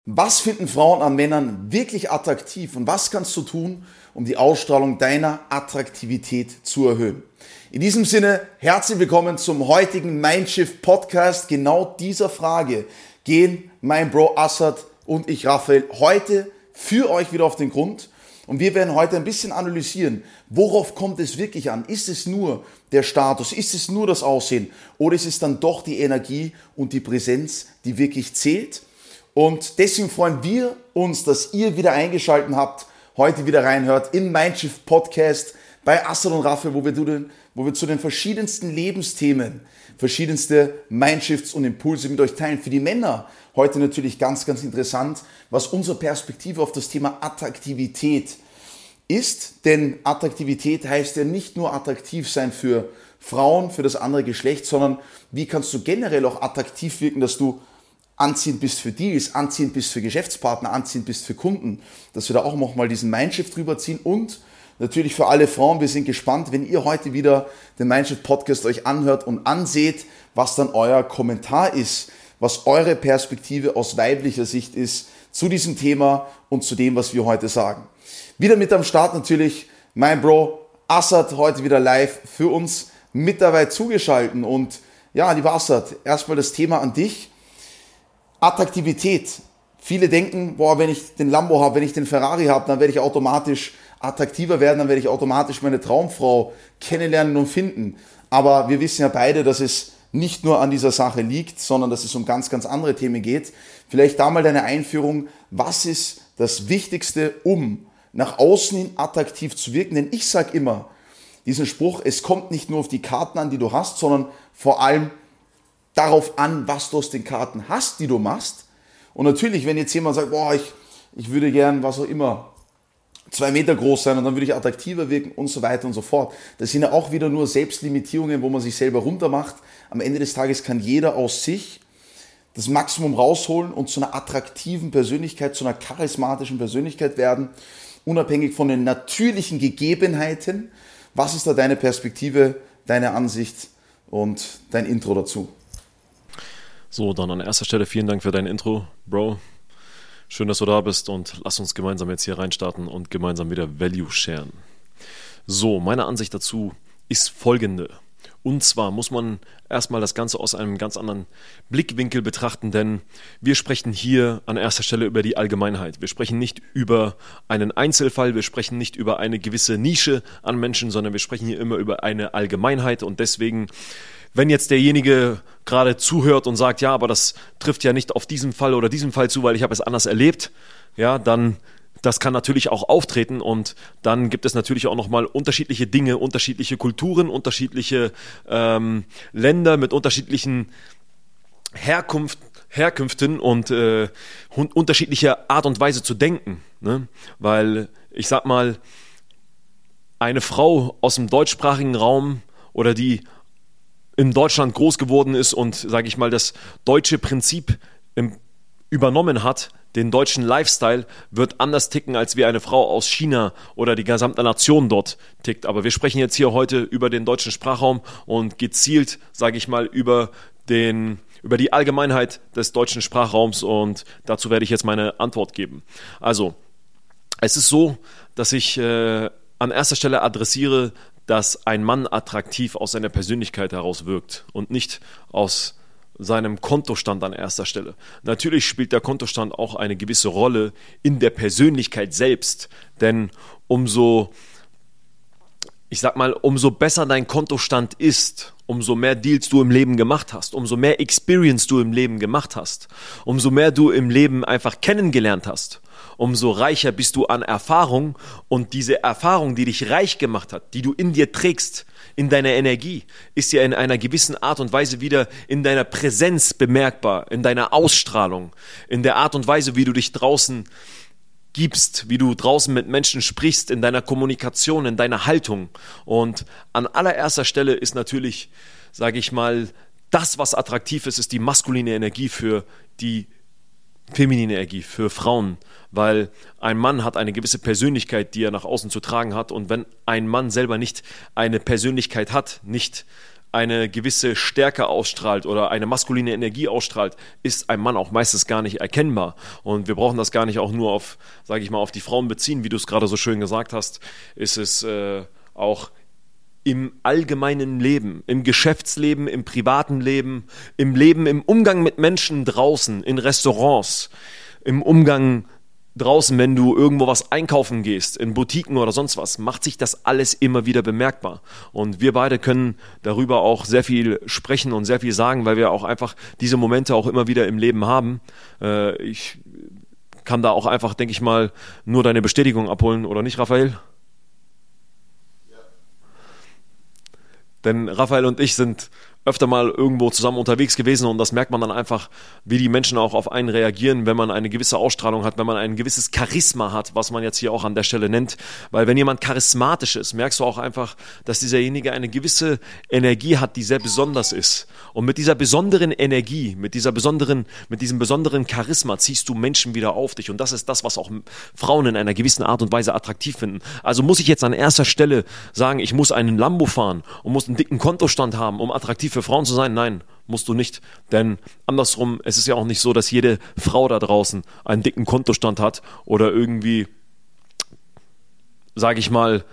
Was finden Frauen an Männern wirklich attraktiv und was kannst du tun, um die Ausstrahlung deiner Attraktivität zu erhöhen? In diesem Sinne, herzlich willkommen zum heutigen Mindshift Podcast. Genau dieser Frage gehen mein Bro Assad und ich Raphael heute für euch wieder auf den Grund. Und wir werden heute ein bisschen analysieren, worauf kommt es wirklich an? Ist es nur der Status? Ist es nur das Aussehen? Oder ist es dann doch die Energie und die Präsenz, die wirklich zählt? Und deswegen freuen wir uns, dass ihr wieder eingeschaltet habt, heute wieder reinhört im Mindshift Podcast bei Assad und Raphael, wo wir zu den verschiedensten Lebensthemen, verschiedenste Mindshifts und Impulse mit euch teilen. Für die Männer heute natürlich ganz, ganz interessant, was unsere Perspektive auf das Thema Attraktivität ist. Denn Attraktivität heißt ja nicht nur attraktiv sein für Frauen, für das andere Geschlecht, sondern wie kannst du generell auch attraktiv wirken, dass du anziehend bist für Deals, anziehend bist für Geschäftspartner, anziehend bist für Kunden, dass wir da auch nochmal diesen Mindshift drüber ziehen und natürlich für alle Frauen, wir sind gespannt, wenn ihr heute wieder den Mindshift Podcast euch anhört und anseht, was dann euer Kommentar ist, was eure Perspektive aus weiblicher Sicht ist zu diesem Thema und zu dem, was wir heute sagen. Wieder mit am Start natürlich mein Bro Assad, heute wieder live für uns mit dabei zugeschaltet und ja, lieber Assad, erstmal das Thema an dich. Attraktivität. Viele denken, wenn ich den Lambo habe, wenn ich den Ferrari habe, dann werde ich automatisch attraktiver werden, dann werde ich automatisch meine Traumfrau kennenlernen und finden. Aber wir wissen ja beide, dass es nicht nur an dieser Sache liegt, sondern dass es um ganz, ganz andere Themen geht. Vielleicht da mal deine Einführung. Was ist das Wichtigste, um nach außen hin attraktiv zu wirken? Denn ich sage immer diesen Spruch, es kommt nicht nur auf die Karten an, die du hast, sondern vor allem darauf an, was du aus den Karten hast, die du machst. Und natürlich, wenn jetzt jemand sagt, ich würde gern, was auch immer, 2 Meter groß sein und dann würde ich attraktiver wirken und so weiter und so fort. Das sind ja auch wieder nur Selbstlimitierungen, wo man sich selber runtermacht. Am Ende des Tages kann jeder aus sich das Maximum rausholen und zu einer attraktiven Persönlichkeit, zu einer charismatischen Persönlichkeit werden, unabhängig von den natürlichen Gegebenheiten. Was ist da deine Perspektive, deine Ansicht und dein Intro dazu? So, dann an erster Stelle vielen Dank für dein Intro, Bro. Schön, dass du da bist und lass uns gemeinsam jetzt hier reinstarten und gemeinsam wieder Value sharen. So, meine Ansicht dazu ist folgende. Und zwar muss man erstmal das Ganze aus einem ganz anderen Blickwinkel betrachten, denn wir sprechen hier an erster Stelle über die Allgemeinheit. Wir sprechen nicht über einen Einzelfall, wir sprechen nicht über eine gewisse Nische an Menschen, sondern wir sprechen hier immer über eine Allgemeinheit und deswegen, wenn jetzt derjenige gerade zuhört und sagt, ja, aber das trifft ja nicht auf diesen Fall oder diesen Fall zu, weil ich habe es anders erlebt, ja, dann das kann natürlich auch auftreten und dann gibt es natürlich auch nochmal unterschiedliche Dinge, unterschiedliche Kulturen, unterschiedliche Länder mit unterschiedlichen Herkünften und unterschiedlicher Art und Weise zu denken. Ne? Weil ich sag mal, eine Frau aus dem deutschsprachigen Raum oder die in Deutschland groß geworden ist und, sage ich mal, das deutsche Prinzip übernommen hat, den deutschen Lifestyle, wird anders ticken, als wie eine Frau aus China oder die gesamte Nation dort tickt. Aber wir sprechen jetzt hier heute über den deutschen Sprachraum und gezielt, sage ich mal, über die Allgemeinheit des deutschen Sprachraums und dazu werde ich jetzt meine Antwort geben. Also, es ist so, dass ich an erster Stelle adressiere, dass ein Mann attraktiv aus seiner Persönlichkeit heraus wirkt und nicht aus seinem Kontostand an erster Stelle. Natürlich spielt der Kontostand auch eine gewisse Rolle in der Persönlichkeit selbst, denn umso besser dein Kontostand ist, umso mehr Deals du im Leben gemacht hast, umso mehr Experience du im Leben gemacht hast, umso mehr du im Leben einfach kennengelernt hast, umso reicher bist du an Erfahrung und diese Erfahrung, die dich reich gemacht hat, die du in dir trägst, in deiner Energie, ist ja in einer gewissen Art und Weise wieder in deiner Präsenz bemerkbar, in deiner Ausstrahlung, in der Art und Weise, wie du dich draußen gibst, wie du draußen mit Menschen sprichst, in deiner Kommunikation, in deiner Haltung. Und an allererster Stelle ist natürlich, sage ich mal, das, was attraktiv ist, ist die maskuline Energie für die feminine Energie, für Frauen, weil ein Mann hat eine gewisse Persönlichkeit, die er nach außen zu tragen hat und wenn ein Mann selber nicht eine Persönlichkeit hat, nicht eine gewisse Stärke ausstrahlt oder eine maskuline Energie ausstrahlt, ist ein Mann auch meistens gar nicht erkennbar. Und wir brauchen das gar nicht auch nur auf, sage ich mal, auf die Frauen beziehen, wie du es gerade so schön gesagt hast, ist es auch im allgemeinen Leben, im Geschäftsleben, im privaten Leben, im Umgang mit Menschen draußen, in Restaurants, im Umgang draußen, wenn du irgendwo was einkaufen gehst, in Boutiquen oder sonst was, macht sich das alles immer wieder bemerkbar. Und wir beide können darüber auch sehr viel sprechen und sehr viel sagen, weil wir auch einfach diese Momente auch immer wieder im Leben haben. Ich kann da auch einfach, denke ich mal, nur deine Bestätigung abholen, oder nicht, Raphael? Denn Raphael und ich sind öfter mal irgendwo zusammen unterwegs gewesen und das merkt man dann einfach, wie die Menschen auch auf einen reagieren, wenn man eine gewisse Ausstrahlung hat, wenn man ein gewisses Charisma hat, was man jetzt hier auch an der Stelle nennt. Weil wenn jemand charismatisch ist, merkst du auch einfach, dass dieserjenige eine gewisse Energie hat, die sehr besonders ist. Und mit dieser besonderen Energie, mit diesem besonderen Charisma ziehst du Menschen wieder auf dich. Und das ist das, was auch Frauen in einer gewissen Art und Weise attraktiv finden. Also muss ich jetzt an erster Stelle sagen, ich muss einen Lambo fahren und muss einen dicken Kontostand haben, um attraktiv für Frauen zu sein? Nein, musst du nicht. Denn andersrum, es ist ja auch nicht so, dass jede Frau da draußen einen dicken Kontostand hat oder irgendwie, sage ich mal,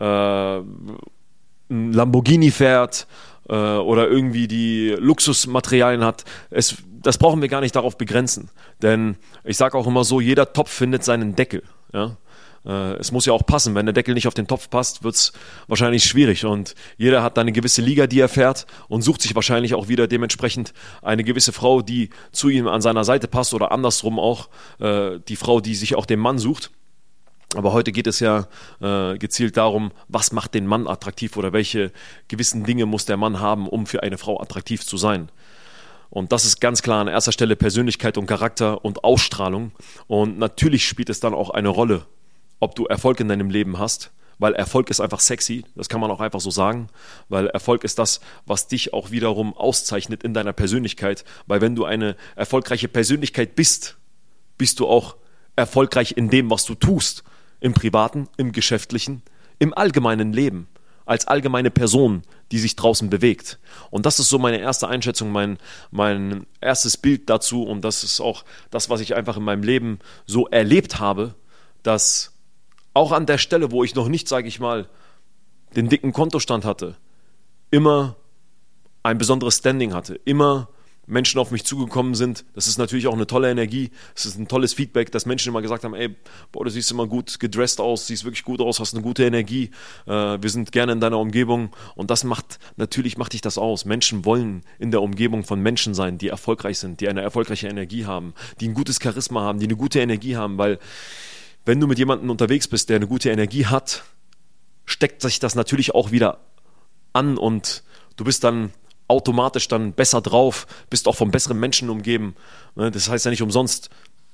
ein Lamborghini fährt oder irgendwie die Luxusmaterialien hat. Das brauchen wir gar nicht darauf begrenzen. Denn ich sage auch immer so, jeder Topf findet seinen Deckel. Ja? Es muss ja auch passen. Wenn der Deckel nicht auf den Topf passt, wird es wahrscheinlich schwierig. Und jeder hat da eine gewisse Liga, die er fährt und sucht sich wahrscheinlich auch wieder dementsprechend eine gewisse Frau, die zu ihm an seiner Seite passt oder andersrum auch die Frau, die sich auch den Mann sucht. Aber heute geht es ja gezielt darum, was macht den Mann attraktiv oder welche gewissen Dinge muss der Mann haben, um für eine Frau attraktiv zu sein. Und das ist ganz klar an erster Stelle Persönlichkeit und Charakter und Ausstrahlung. Und natürlich spielt es dann auch eine Rolle, ob du Erfolg in deinem Leben hast, weil Erfolg ist einfach sexy, das kann man auch einfach so sagen, weil Erfolg ist das, was dich auch wiederum auszeichnet in deiner Persönlichkeit, weil wenn du eine erfolgreiche Persönlichkeit bist, bist du auch erfolgreich in dem, was du tust, im Privaten, im Geschäftlichen, im allgemeinen Leben, als allgemeine Person, die sich draußen bewegt. Und das ist so meine erste Einschätzung, mein erstes Bild dazu und das ist auch das, was ich einfach in meinem Leben so erlebt habe, dass auch an der Stelle, wo ich noch nicht, sage ich mal, den dicken Kontostand hatte, immer ein besonderes Standing hatte, immer Menschen auf mich zugekommen sind. Das ist natürlich auch eine tolle Energie, es ist ein tolles Feedback, dass Menschen immer gesagt haben, ey, boah, du siehst immer gut gedresst aus, siehst wirklich gut aus, hast eine gute Energie, wir sind gerne in deiner Umgebung und das macht dich das aus. Menschen wollen in der Umgebung von Menschen sein, die erfolgreich sind, die eine erfolgreiche Energie haben, die ein gutes Charisma haben, die eine gute Energie haben, weil wenn du mit jemandem unterwegs bist, der eine gute Energie hat, steckt sich das natürlich auch wieder an und du bist dann automatisch dann besser drauf, bist auch von besseren Menschen umgeben. Das heißt ja nicht umsonst,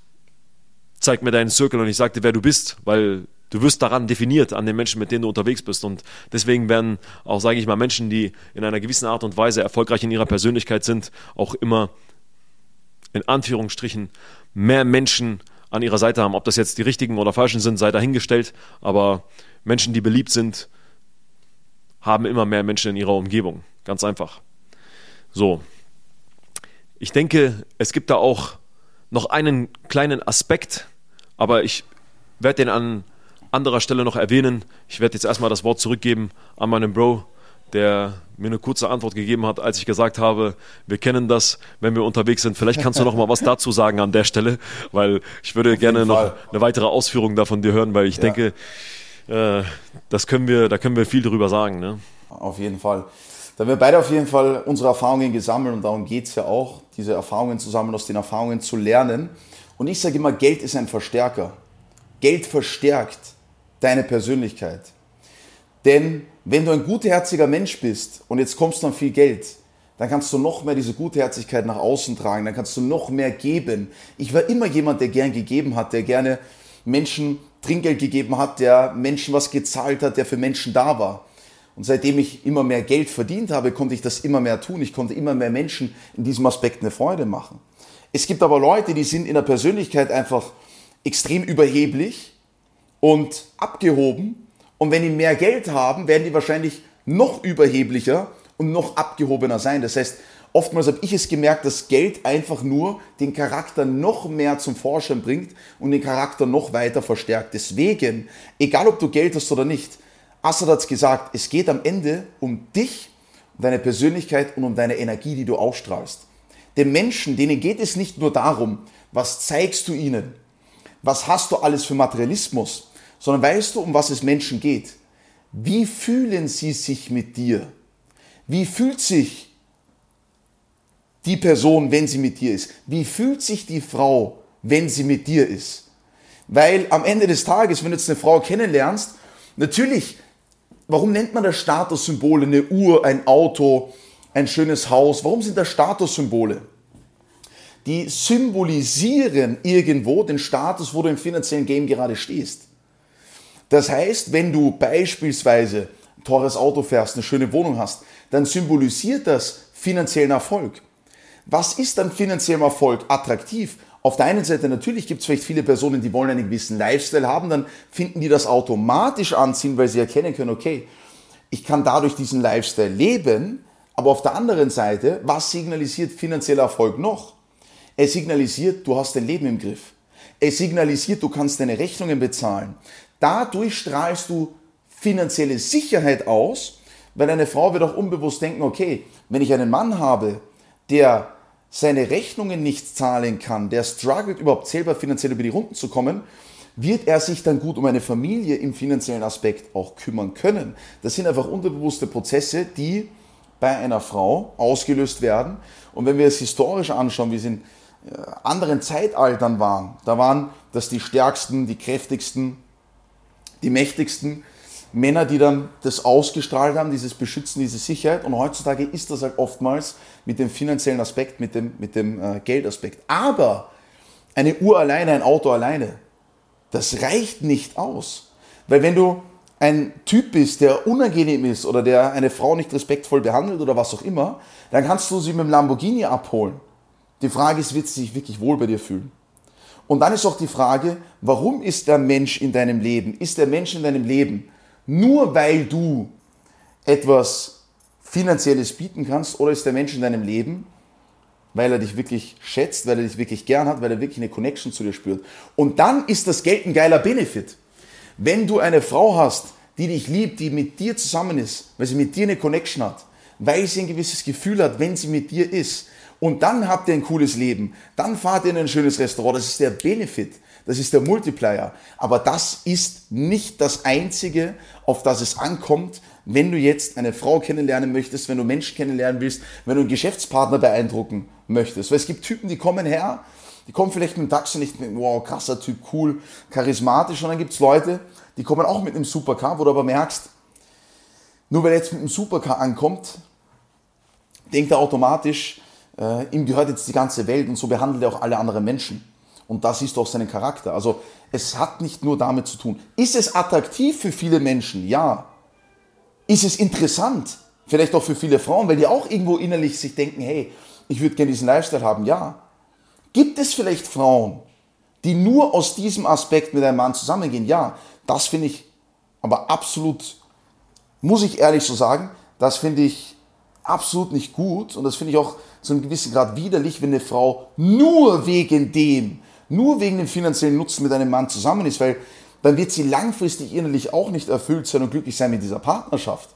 zeig mir deinen Circle und ich sag dir, wer du bist, weil du wirst daran definiert, an den Menschen, mit denen du unterwegs bist. Und deswegen werden auch, sage ich mal, Menschen, die in einer gewissen Art und Weise erfolgreich in ihrer Persönlichkeit sind, auch immer in Anführungsstrichen mehr Menschen an ihrer Seite haben. Ob das jetzt die richtigen oder falschen sind, sei dahingestellt. Aber Menschen, die beliebt sind, haben immer mehr Menschen in ihrer Umgebung. Ganz einfach. So. Ich denke, es gibt da auch noch einen kleinen Aspekt, aber ich werde den an anderer Stelle noch erwähnen. Ich werde jetzt erstmal das Wort zurückgeben an meinen Bro, der mir eine kurze Antwort gegeben hat, als ich gesagt habe, wir kennen das, wenn wir unterwegs sind. Vielleicht kannst du noch mal was dazu sagen an der Stelle, weil ich würde gerne noch eine weitere Ausführung davon dir hören, weil ich denke, da können wir viel drüber sagen. Ne? Auf jeden Fall. Da haben wir beide auf jeden Fall unsere Erfahrungen gesammelt und darum geht es ja auch, diese Erfahrungen zu sammeln, aus den Erfahrungen zu lernen. Und ich sage immer, Geld ist ein Verstärker. Geld verstärkt deine Persönlichkeit. Denn wenn du ein gutherziger Mensch bist und jetzt kommst du an viel Geld, dann kannst du noch mehr diese Gutherzigkeit nach außen tragen, dann kannst du noch mehr geben. Ich war immer jemand, der gern gegeben hat, der gerne Menschen Trinkgeld gegeben hat, der Menschen was gezahlt hat, der für Menschen da war. Und seitdem ich immer mehr Geld verdient habe, konnte ich das immer mehr tun. Ich konnte immer mehr Menschen in diesem Aspekt eine Freude machen. Es gibt aber Leute, die sind in der Persönlichkeit einfach extrem überheblich und abgehoben. Und wenn die mehr Geld haben, werden die wahrscheinlich noch überheblicher und noch abgehobener sein. Das heißt, oftmals habe ich es gemerkt, dass Geld einfach nur den Charakter noch mehr zum Vorschein bringt und den Charakter noch weiter verstärkt. Deswegen, egal ob du Geld hast oder nicht, Assad hat es gesagt, es geht am Ende um dich, um deine Persönlichkeit und um deine Energie, die du ausstrahlst. Den Menschen, denen geht es nicht nur darum, was zeigst du ihnen, was hast du alles für Materialismus, sondern weißt du, um was es Menschen geht? Wie fühlen sie sich mit dir? Wie fühlt sich die Person, wenn sie mit dir ist? Wie fühlt sich die Frau, wenn sie mit dir ist? Weil am Ende des Tages, wenn du jetzt eine Frau kennenlernst, natürlich, warum nennt man das Statussymbole? Eine Uhr, ein Auto, ein schönes Haus. Warum sind das Statussymbole? Die symbolisieren irgendwo den Status, wo du im finanziellen Game gerade stehst. Das heißt, wenn du beispielsweise ein teures Auto fährst, eine schöne Wohnung hast, dann symbolisiert das finanziellen Erfolg. Was ist dann finanzieller Erfolg attraktiv? Auf der einen Seite natürlich gibt es vielleicht viele Personen, die wollen einen gewissen Lifestyle haben, dann finden die das automatisch anziehen, weil sie erkennen können, okay, ich kann dadurch diesen Lifestyle leben, aber auf der anderen Seite, was signalisiert finanzieller Erfolg noch? Es signalisiert, du hast dein Leben im Griff. Es signalisiert, du kannst deine Rechnungen bezahlen. Dadurch strahlst du finanzielle Sicherheit aus, weil eine Frau wird auch unbewusst denken, okay, wenn ich einen Mann habe, der seine Rechnungen nicht zahlen kann, der struggelt überhaupt selber finanziell über die Runden zu kommen, wird er sich dann gut um eine Familie im finanziellen Aspekt auch kümmern können. Das sind einfach unterbewusste Prozesse, die bei einer Frau ausgelöst werden. Und wenn wir es historisch anschauen, wie es in anderen Zeitaltern waren, da waren das die stärksten, die kräftigsten, die mächtigsten Männer, die dann das ausgestrahlt haben, dieses Beschützen, diese Sicherheit. Und heutzutage ist das halt oftmals mit dem finanziellen Aspekt, mit dem Geldaspekt. Aber eine Uhr alleine, ein Auto alleine, das reicht nicht aus. Weil wenn du ein Typ bist, der unangenehm ist oder der eine Frau nicht respektvoll behandelt oder was auch immer, dann kannst du sie mit dem Lamborghini abholen. Die Frage ist, wird sie sich wirklich wohl bei dir fühlen? Und dann ist auch die Frage, warum ist der Mensch in deinem Leben? Ist der Mensch in deinem Leben nur weil du etwas Finanzielles bieten kannst, oder ist der Mensch in deinem Leben, weil er dich wirklich schätzt, weil er dich wirklich gern hat, weil er wirklich eine Connection zu dir spürt? Und dann ist das Geld ein geiler Benefit. Wenn du eine Frau hast, die dich liebt, die mit dir zusammen ist, weil sie mit dir eine Connection hat, weil sie ein gewisses Gefühl hat, wenn sie mit dir ist, und dann habt ihr ein cooles Leben, dann fahrt ihr in ein schönes Restaurant, das ist der Benefit. Das ist der Multiplier. Aber das ist nicht das Einzige, auf das es ankommt, wenn du jetzt eine Frau kennenlernen möchtest, wenn du Menschen kennenlernen willst, wenn du einen Geschäftspartner beeindrucken möchtest. Weil es gibt Typen, die kommen her, die kommen vielleicht mit dem Taxi nicht mit, wow, krasser Typ, cool, charismatisch. Und dann gibt es Leute, die kommen auch mit einem Supercar, wo du aber merkst, nur weil er jetzt mit einem Supercar ankommt, denkt er automatisch, ihm gehört jetzt die ganze Welt, und so behandelt er auch alle anderen Menschen. Und da siehst du auch seinen Charakter. Also es hat nicht nur damit zu tun. Ist es attraktiv für viele Menschen? Ja. Ist es interessant? Vielleicht auch für viele Frauen, weil die auch irgendwo innerlich sich denken, hey, ich würde gerne diesen Lifestyle haben. Ja. Gibt es vielleicht Frauen, die nur aus diesem Aspekt mit einem Mann zusammengehen? Ja. Das finde ich aber absolut, muss ich ehrlich so sagen, das finde ich absolut nicht gut. Und das finde ich auch zu einem gewissen Grad widerlich, wenn eine Frau nur wegen dem finanziellen Nutzen mit einem Mann zusammen ist, weil dann wird sie langfristig innerlich auch nicht erfüllt sein und glücklich sein mit dieser Partnerschaft.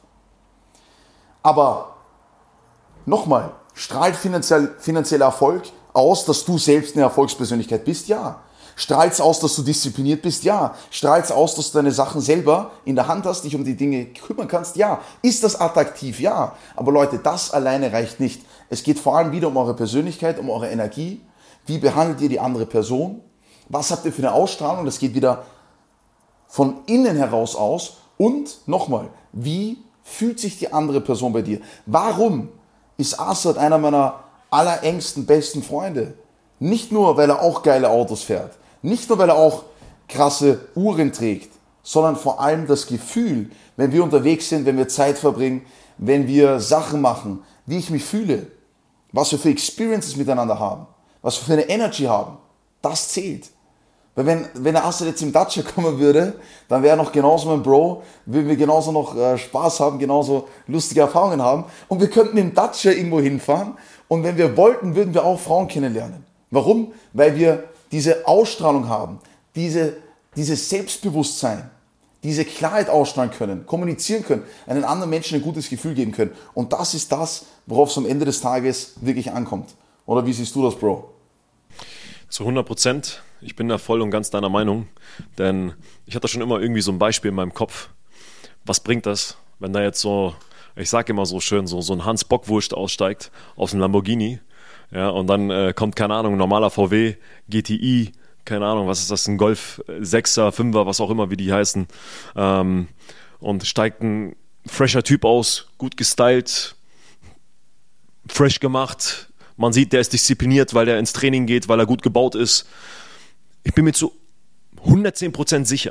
Aber nochmal, strahlt finanzieller Erfolg aus, dass du selbst eine Erfolgspersönlichkeit bist? Ja. Strahlt es aus, dass du diszipliniert bist? Ja. Strahlt es aus, dass du deine Sachen selber in der Hand hast, dich um die Dinge kümmern kannst? Ja. Ist das attraktiv? Ja. Aber Leute, das alleine reicht nicht. Es geht vor allem wieder um eure Persönlichkeit, um eure Energie. Wie behandelt ihr die andere Person? Was habt ihr für eine Ausstrahlung? Das geht wieder von innen heraus aus. Und nochmal, wie fühlt sich die andere Person bei dir? Warum ist Assad einer meiner allerengsten, besten Freunde? Nicht nur, weil er auch geile Autos fährt, nicht nur, weil er auch krasse Uhren trägt, sondern vor allem das Gefühl, wenn wir unterwegs sind, wenn wir Zeit verbringen, wenn wir Sachen machen, wie ich mich fühle, was wir für Experiences miteinander haben, was wir für eine Energy haben, das zählt. Weil wenn der Assad jetzt im Dacia kommen würde, dann wäre er noch genauso mein Bro, würden wir genauso noch Spaß haben, genauso lustige Erfahrungen haben. Und wir könnten im Dacia irgendwo hinfahren und wenn wir wollten, würden wir auch Frauen kennenlernen. Warum? Weil wir diese Ausstrahlung haben, dieses Selbstbewusstsein, diese Klarheit ausstrahlen können, kommunizieren können, einen anderen Menschen ein gutes Gefühl geben können. Und das ist das, worauf es am Ende des Tages wirklich ankommt. Oder wie siehst du das, Bro? Zu 100%. Ich bin da voll und ganz deiner Meinung, denn ich hatte schon immer irgendwie so ein Beispiel in meinem Kopf. Was bringt das, wenn da jetzt so, ich sage immer so schön, so ein Hans Bockwurst aussteigt aus einem Lamborghini, ja, und dann kommt, keine Ahnung, ein normaler VW, GTI, keine Ahnung, was ist das, ein Golf 6er, 5er, was auch immer, wie die heißen, und steigt ein fresher Typ aus, gut gestylt, fresh gemacht, man sieht, der ist diszipliniert, weil der ins Training geht, weil er gut gebaut ist. Ich bin mir zu 110% sicher,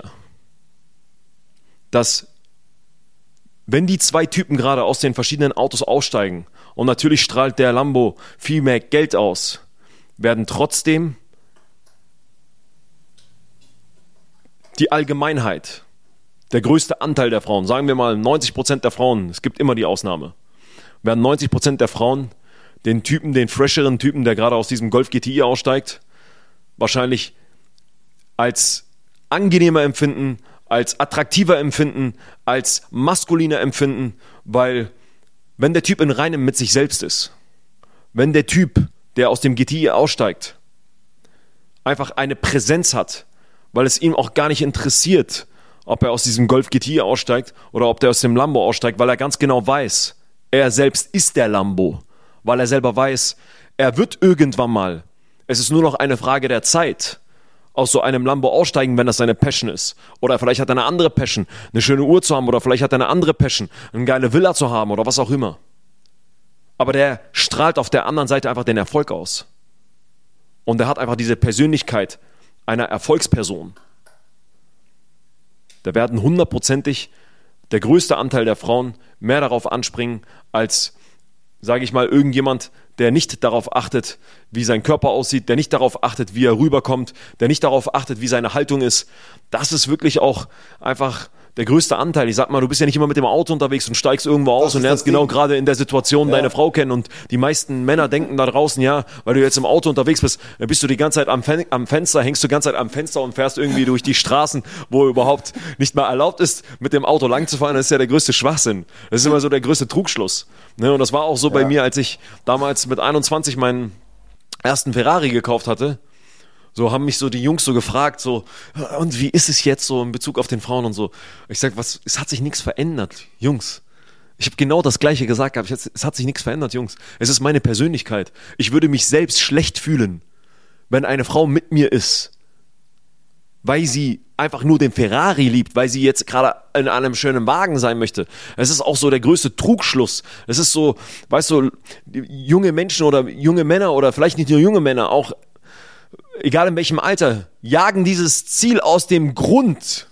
dass wenn die zwei Typen gerade aus den verschiedenen Autos aussteigen und natürlich strahlt der Lambo viel mehr Geld aus, werden trotzdem die Allgemeinheit, der größte Anteil der Frauen, sagen wir mal 90% der Frauen, es gibt immer die Ausnahme, werden 90% der Frauen den Typen, den fresheren Typen, der gerade aus diesem Golf GTI aussteigt, wahrscheinlich als angenehmer empfinden, als attraktiver empfinden, als maskuliner empfinden, weil wenn der Typ in Reinem mit sich selbst ist, wenn der Typ, der aus dem GTI aussteigt, einfach eine Präsenz hat, weil es ihm auch gar nicht interessiert, ob er aus diesem Golf GTI aussteigt oder ob der aus dem Lambo aussteigt, weil er ganz genau weiß, er selbst ist der Lambo, weil er selber weiß, er wird irgendwann mal, es ist nur noch eine Frage der Zeit, aus so einem Lambo aussteigen, wenn das seine Passion ist. Oder vielleicht hat er eine andere Passion, eine schöne Uhr zu haben, oder vielleicht hat er eine andere Passion, eine geile Villa zu haben oder was auch immer. Aber der strahlt auf der anderen Seite einfach den Erfolg aus. Und er hat einfach diese Persönlichkeit einer Erfolgsperson. Da werden 100%ig der größte Anteil der Frauen mehr darauf anspringen, als, sage ich mal, irgendjemand, der nicht darauf achtet, wie sein Körper aussieht, der nicht darauf achtet, wie er rüberkommt, der nicht darauf achtet, wie seine Haltung ist. Das ist wirklich auch einfach der größte Anteil. Ich sag mal, du bist ja nicht immer mit dem Auto unterwegs und steigst irgendwo aus und lernst genau gerade in der Situation deine Frau kennen. Und die meisten Männer denken da draußen, ja, weil du jetzt im Auto unterwegs bist, dann bist du die ganze Zeit am Fenster, hängst du die ganze Zeit am Fenster und fährst irgendwie durch die Straßen, wo überhaupt nicht mal erlaubt ist, mit dem Auto lang zu fahren. Das ist ja der größte Schwachsinn. Das ist immer so der größte Trugschluss. Ne? Und das war auch so bei mir, als ich damals mit 21 meinen ersten Ferrari gekauft hatte. So haben mich so die Jungs so gefragt, so, und wie ist es jetzt so in Bezug auf den Frauen und so. Ich sag, es hat sich nichts verändert, Jungs. Ich habe genau das Gleiche gesagt gehabt. Es hat sich nichts verändert, Jungs. Es ist meine Persönlichkeit. Ich würde mich selbst schlecht fühlen, wenn eine Frau mit mir ist, weil sie einfach nur den Ferrari liebt, weil sie jetzt gerade in einem schönen Wagen sein möchte. Es ist auch so der größte Trugschluss. Es ist so, weißt du, junge Menschen oder junge Männer oder vielleicht nicht nur junge Männer, auch egal in welchem Alter, jagen dieses Ziel aus dem Grund,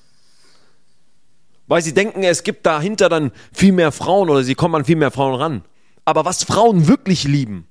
weil sie denken, es gibt dahinter dann viel mehr Frauen oder sie kommen an viel mehr Frauen ran. Aber was Frauen wirklich lieben,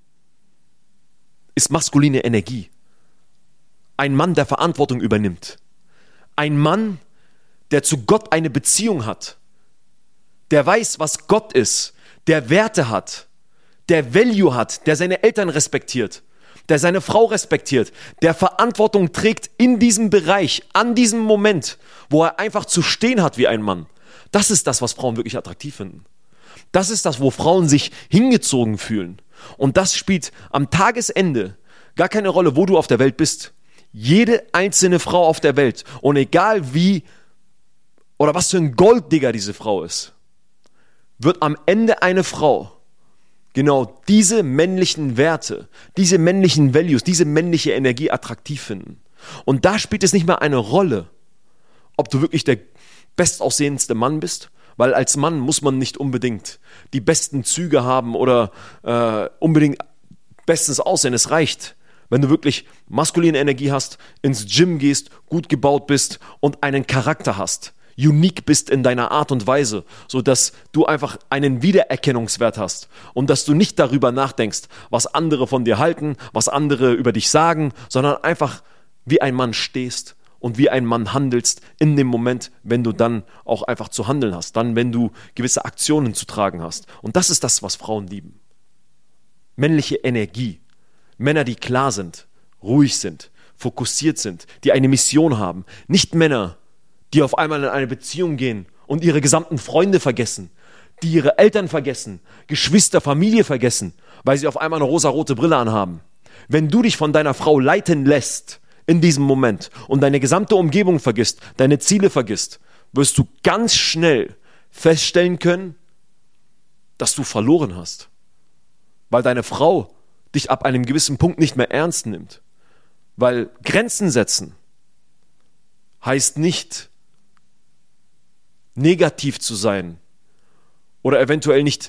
ist maskuline Energie. Ein Mann, der Verantwortung übernimmt. Ein Mann, der zu Gott eine Beziehung hat. Der weiß, was Gott ist. Der Werte hat. Der Value hat. Der seine Eltern respektiert. Der seine Frau respektiert, der Verantwortung trägt in diesem Bereich, an diesem Moment, wo er einfach zu stehen hat wie ein Mann. Das ist das, was Frauen wirklich attraktiv finden. Das ist das, wo Frauen sich hingezogen fühlen. Und das spielt am Tagesende gar keine Rolle, wo du auf der Welt bist. Jede einzelne Frau auf der Welt, und egal wie oder was für ein Golddigger diese Frau ist, wird am Ende eine Frau genau diese männlichen Werte, diese männlichen Values, diese männliche Energie attraktiv finden. Und da spielt es nicht mehr eine Rolle, ob du wirklich der bestaussehendste Mann bist, weil als Mann muss man nicht unbedingt die besten Züge haben oder unbedingt bestens aussehen. Es reicht, wenn du wirklich maskuline Energie hast, ins Gym gehst, gut gebaut bist und einen Charakter hast. Unique bist in deiner Art und Weise, sodass du einfach einen Wiedererkennungswert hast und dass du nicht darüber nachdenkst, was andere von dir halten, was andere über dich sagen, sondern einfach wie ein Mann stehst und wie ein Mann handelst in dem Moment, wenn du dann auch einfach zu handeln hast, dann, wenn du gewisse Aktionen zu tragen hast. Und das ist das, was Frauen lieben. Männliche Energie. Männer, die klar sind, ruhig sind, fokussiert sind, die eine Mission haben. Nicht Männer, die auf einmal in eine Beziehung gehen und ihre gesamten Freunde vergessen, die ihre Eltern vergessen, Geschwister, Familie vergessen, weil sie auf einmal eine rosarote Brille anhaben. Wenn du dich von deiner Frau leiten lässt in diesem Moment und deine gesamte Umgebung vergisst, deine Ziele vergisst, wirst du ganz schnell feststellen können, dass du verloren hast. Weil deine Frau dich ab einem gewissen Punkt nicht mehr ernst nimmt. Weil Grenzen setzen heißt nicht, negativ zu sein oder eventuell nicht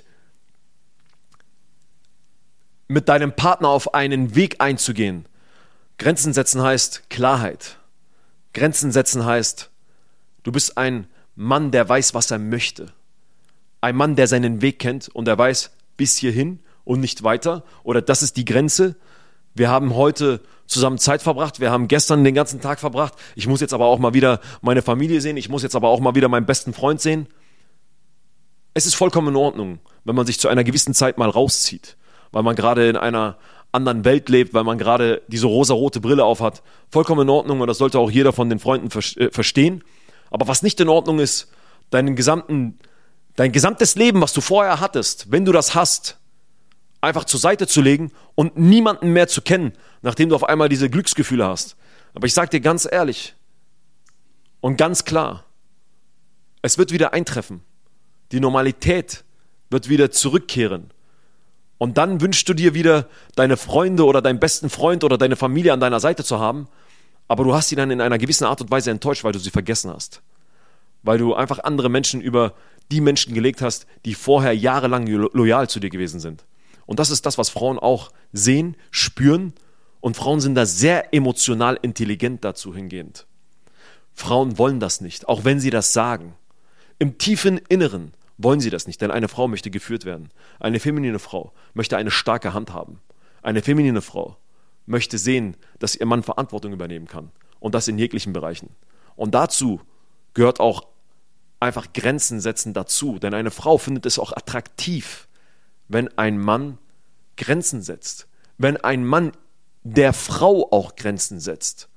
mit deinem Partner auf einen Weg einzugehen. Grenzen setzen heißt Klarheit. Grenzen setzen heißt, du bist ein Mann, der weiß, was er möchte. Ein Mann, der seinen Weg kennt und der weiß, bis hierhin und nicht weiter. Oder das ist die Grenze. Wir haben heute zusammen Zeit verbracht. Wir haben gestern den ganzen Tag verbracht. Ich muss jetzt aber auch mal wieder meine Familie sehen. Ich muss jetzt aber auch mal wieder meinen besten Freund sehen. Es ist vollkommen in Ordnung, wenn man sich zu einer gewissen Zeit mal rauszieht, weil man gerade in einer anderen Welt lebt, weil man gerade diese rosarote Brille aufhat. Vollkommen in Ordnung und das sollte auch jeder von den Freunden verstehen. Aber was nicht in Ordnung ist, dein gesamtes Leben, was du vorher hattest, wenn du das hast, einfach zur Seite zu legen und niemanden mehr zu kennen, nachdem du auf einmal diese Glücksgefühle hast. Aber ich sage dir ganz ehrlich und ganz klar, es wird wieder eintreffen. Die Normalität wird wieder zurückkehren. Und dann wünschst du dir wieder, deine Freunde oder deinen besten Freund oder deine Familie an deiner Seite zu haben, aber du hast sie dann in einer gewissen Art und Weise enttäuscht, weil du sie vergessen hast. Weil du einfach andere Menschen über die Menschen gelegt hast, die vorher jahrelang loyal zu dir gewesen sind. Und das ist das, was Frauen auch sehen, spüren. Und Frauen sind da sehr emotional intelligent dazu hingehend. Frauen wollen das nicht, auch wenn sie das sagen. Im tiefen Inneren wollen sie das nicht, denn eine Frau möchte geführt werden. Eine feminine Frau möchte eine starke Hand haben. Eine feminine Frau möchte sehen, dass ihr Mann Verantwortung übernehmen kann. Und das in jeglichen Bereichen. Und dazu gehört auch einfach Grenzen setzen dazu. Denn eine Frau findet es auch attraktiv, wenn ein Mann Grenzen setzt. Wenn ein Mann der Frau auch Grenzen setzt.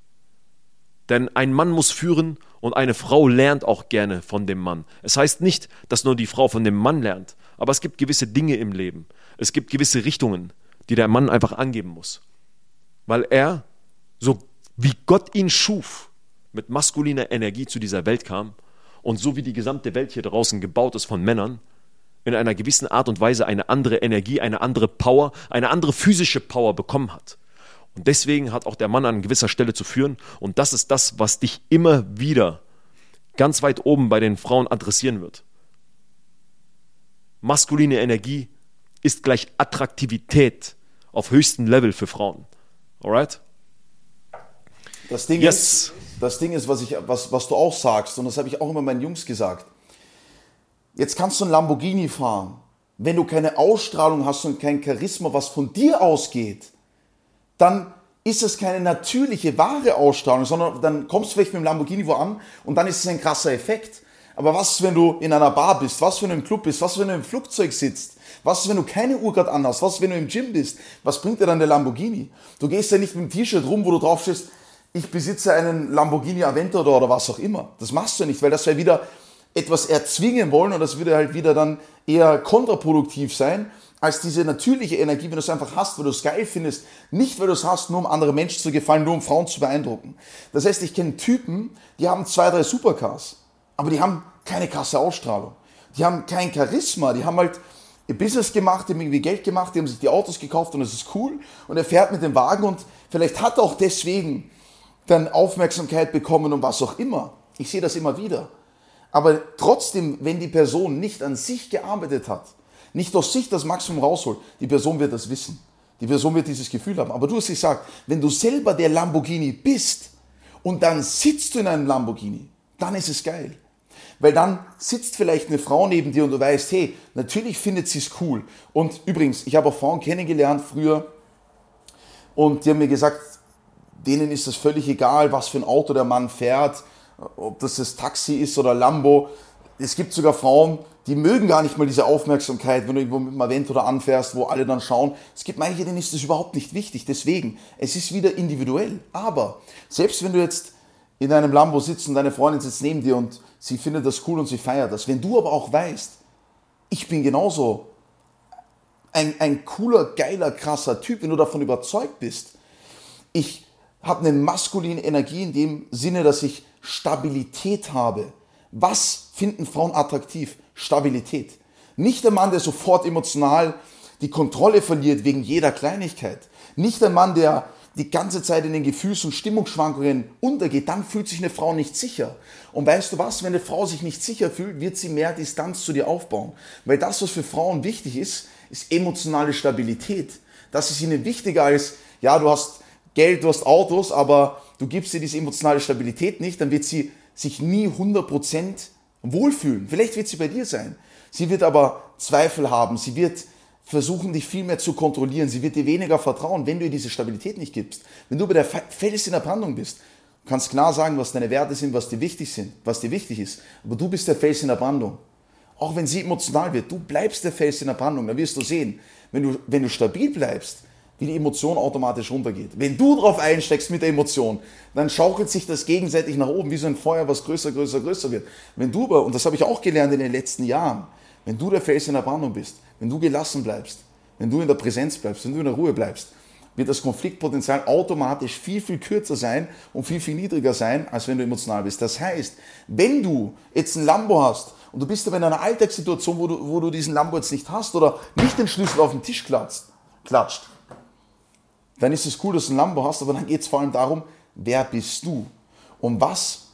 Denn ein Mann muss führen und eine Frau lernt auch gerne von dem Mann. Es heißt nicht, dass nur die Frau von dem Mann lernt, aber es gibt gewisse Dinge im Leben. Es gibt gewisse Richtungen, die der Mann einfach angeben muss. Weil er, so wie Gott ihn schuf, mit maskuliner Energie zu dieser Welt kam und so wie die gesamte Welt hier draußen gebaut ist von Männern, in einer gewissen Art und Weise eine andere Energie, eine andere Power, eine andere physische Power bekommen hat. Und deswegen hat auch der Mann an gewisser Stelle zu führen. Und das ist das, was dich immer wieder ganz weit oben bei den Frauen adressieren wird. Maskuline Energie ist gleich Attraktivität auf höchstem Level für Frauen. Alright? Das Ding ist, was du auch sagst, und das habe ich auch immer meinen Jungs gesagt. Jetzt kannst du einen Lamborghini fahren. Wenn du keine Ausstrahlung hast und kein Charisma, was von dir ausgeht, dann ist es keine natürliche, wahre Ausstrahlung, sondern dann kommst du vielleicht mit dem Lamborghini wo an und dann ist es ein krasser Effekt. Aber was, wenn du in einer Bar bist, was, wenn du im Club bist, was, wenn du im Flugzeug sitzt, was, wenn du keine Uhr gerade anhast, was, wenn du im Gym bist, was bringt dir dann der Lamborghini? Du gehst ja nicht mit dem T-Shirt rum, wo du drauf stehst, ich besitze einen Lamborghini Aventador oder was auch immer. Das machst du nicht, weil das wäre wieder etwas erzwingen wollen und das würde halt wieder dann eher kontraproduktiv sein, als diese natürliche Energie, wenn du es einfach hast, weil du es geil findest, nicht weil du es hast, nur um andere Menschen zu gefallen, nur um Frauen zu beeindrucken. Das heißt, ich kenne Typen, die haben 2, 3 Supercars, aber die haben keine krasse Ausstrahlung. Die haben kein Charisma, die haben halt ihr Business gemacht, die haben irgendwie Geld gemacht, die haben sich die Autos gekauft und das ist cool und er fährt mit dem Wagen und vielleicht hat er auch deswegen dann Aufmerksamkeit bekommen und was auch immer. Ich sehe das immer wieder. Aber trotzdem, wenn die Person nicht an sich gearbeitet hat, nicht aus sich das Maximum rausholt, die Person wird das wissen. Die Person wird dieses Gefühl haben. Aber du hast gesagt, wenn du selber der Lamborghini bist und dann sitzt du in einem Lamborghini, dann ist es geil. Weil dann sitzt vielleicht eine Frau neben dir und du weißt, hey, natürlich findet sie es cool. Und übrigens, ich habe auch Frauen kennengelernt früher und die haben mir gesagt, denen ist es völlig egal, was für ein Auto der Mann fährt, ob das Taxi ist oder Lambo. Es gibt sogar Frauen, die mögen gar nicht mal diese Aufmerksamkeit, wenn du irgendwo mit einem Event oder anfährst, wo alle dann schauen. Es gibt manche, denen ist das überhaupt nicht wichtig. Deswegen, es ist wieder individuell. Aber selbst wenn du jetzt in einem Lambo sitzt und deine Freundin sitzt neben dir und sie findet das cool und sie feiert das, wenn du aber auch weißt, ich bin genauso ein cooler, geiler, krasser Typ, wenn du davon überzeugt bist, ich habe eine maskuline Energie in dem Sinne, dass ich Stabilität habe. Was finden Frauen attraktiv? Stabilität. Nicht der Mann, der sofort emotional die Kontrolle verliert wegen jeder Kleinigkeit. Nicht der Mann, der die ganze Zeit in den Gefühls- und Stimmungsschwankungen untergeht. Dann fühlt sich eine Frau nicht sicher. Und weißt du was? Wenn eine Frau sich nicht sicher fühlt, wird sie mehr Distanz zu dir aufbauen. Weil das, was für Frauen wichtig ist, ist emotionale Stabilität. Das ist ihnen wichtiger als, ja, du hast Geld, du hast Autos, aber du gibst ihr diese emotionale Stabilität nicht, dann wird sie sich nie 100% wohlfühlen. Vielleicht wird sie bei dir sein. Sie wird aber Zweifel haben. Sie wird versuchen, dich viel mehr zu kontrollieren. Sie wird dir weniger vertrauen, wenn du ihr diese Stabilität nicht gibst. Wenn du bei der Fels in der Brandung bist, du kannst klar sagen, was deine Werte sind, was dir wichtig ist. Aber du bist der Fels in der Brandung. Auch wenn sie emotional wird, du bleibst der Fels in der Brandung. Dann wirst du sehen, wenn du stabil bleibst, wie die Emotion automatisch runtergeht. Wenn du drauf einsteckst mit der Emotion, dann schaukelt sich das gegenseitig nach oben, wie so ein Feuer, was größer wird. Wenn du aber, und das habe ich auch gelernt in den letzten Jahren, wenn du der Fels in der Brandung bist, wenn du gelassen bleibst, wenn du in der Präsenz bleibst, wenn du in der Ruhe bleibst, wird das Konfliktpotenzial automatisch viel, viel kürzer sein und viel, viel niedriger sein, als wenn du emotional bist. Das heißt, wenn du jetzt ein Lambo hast und du bist aber in einer Alltagssituation, wo du diesen Lambo jetzt nicht hast oder nicht den Schlüssel auf den Tisch klatscht, dann ist es cool, dass du ein Lambo hast, aber dann geht es vor allem darum, wer bist du? Und was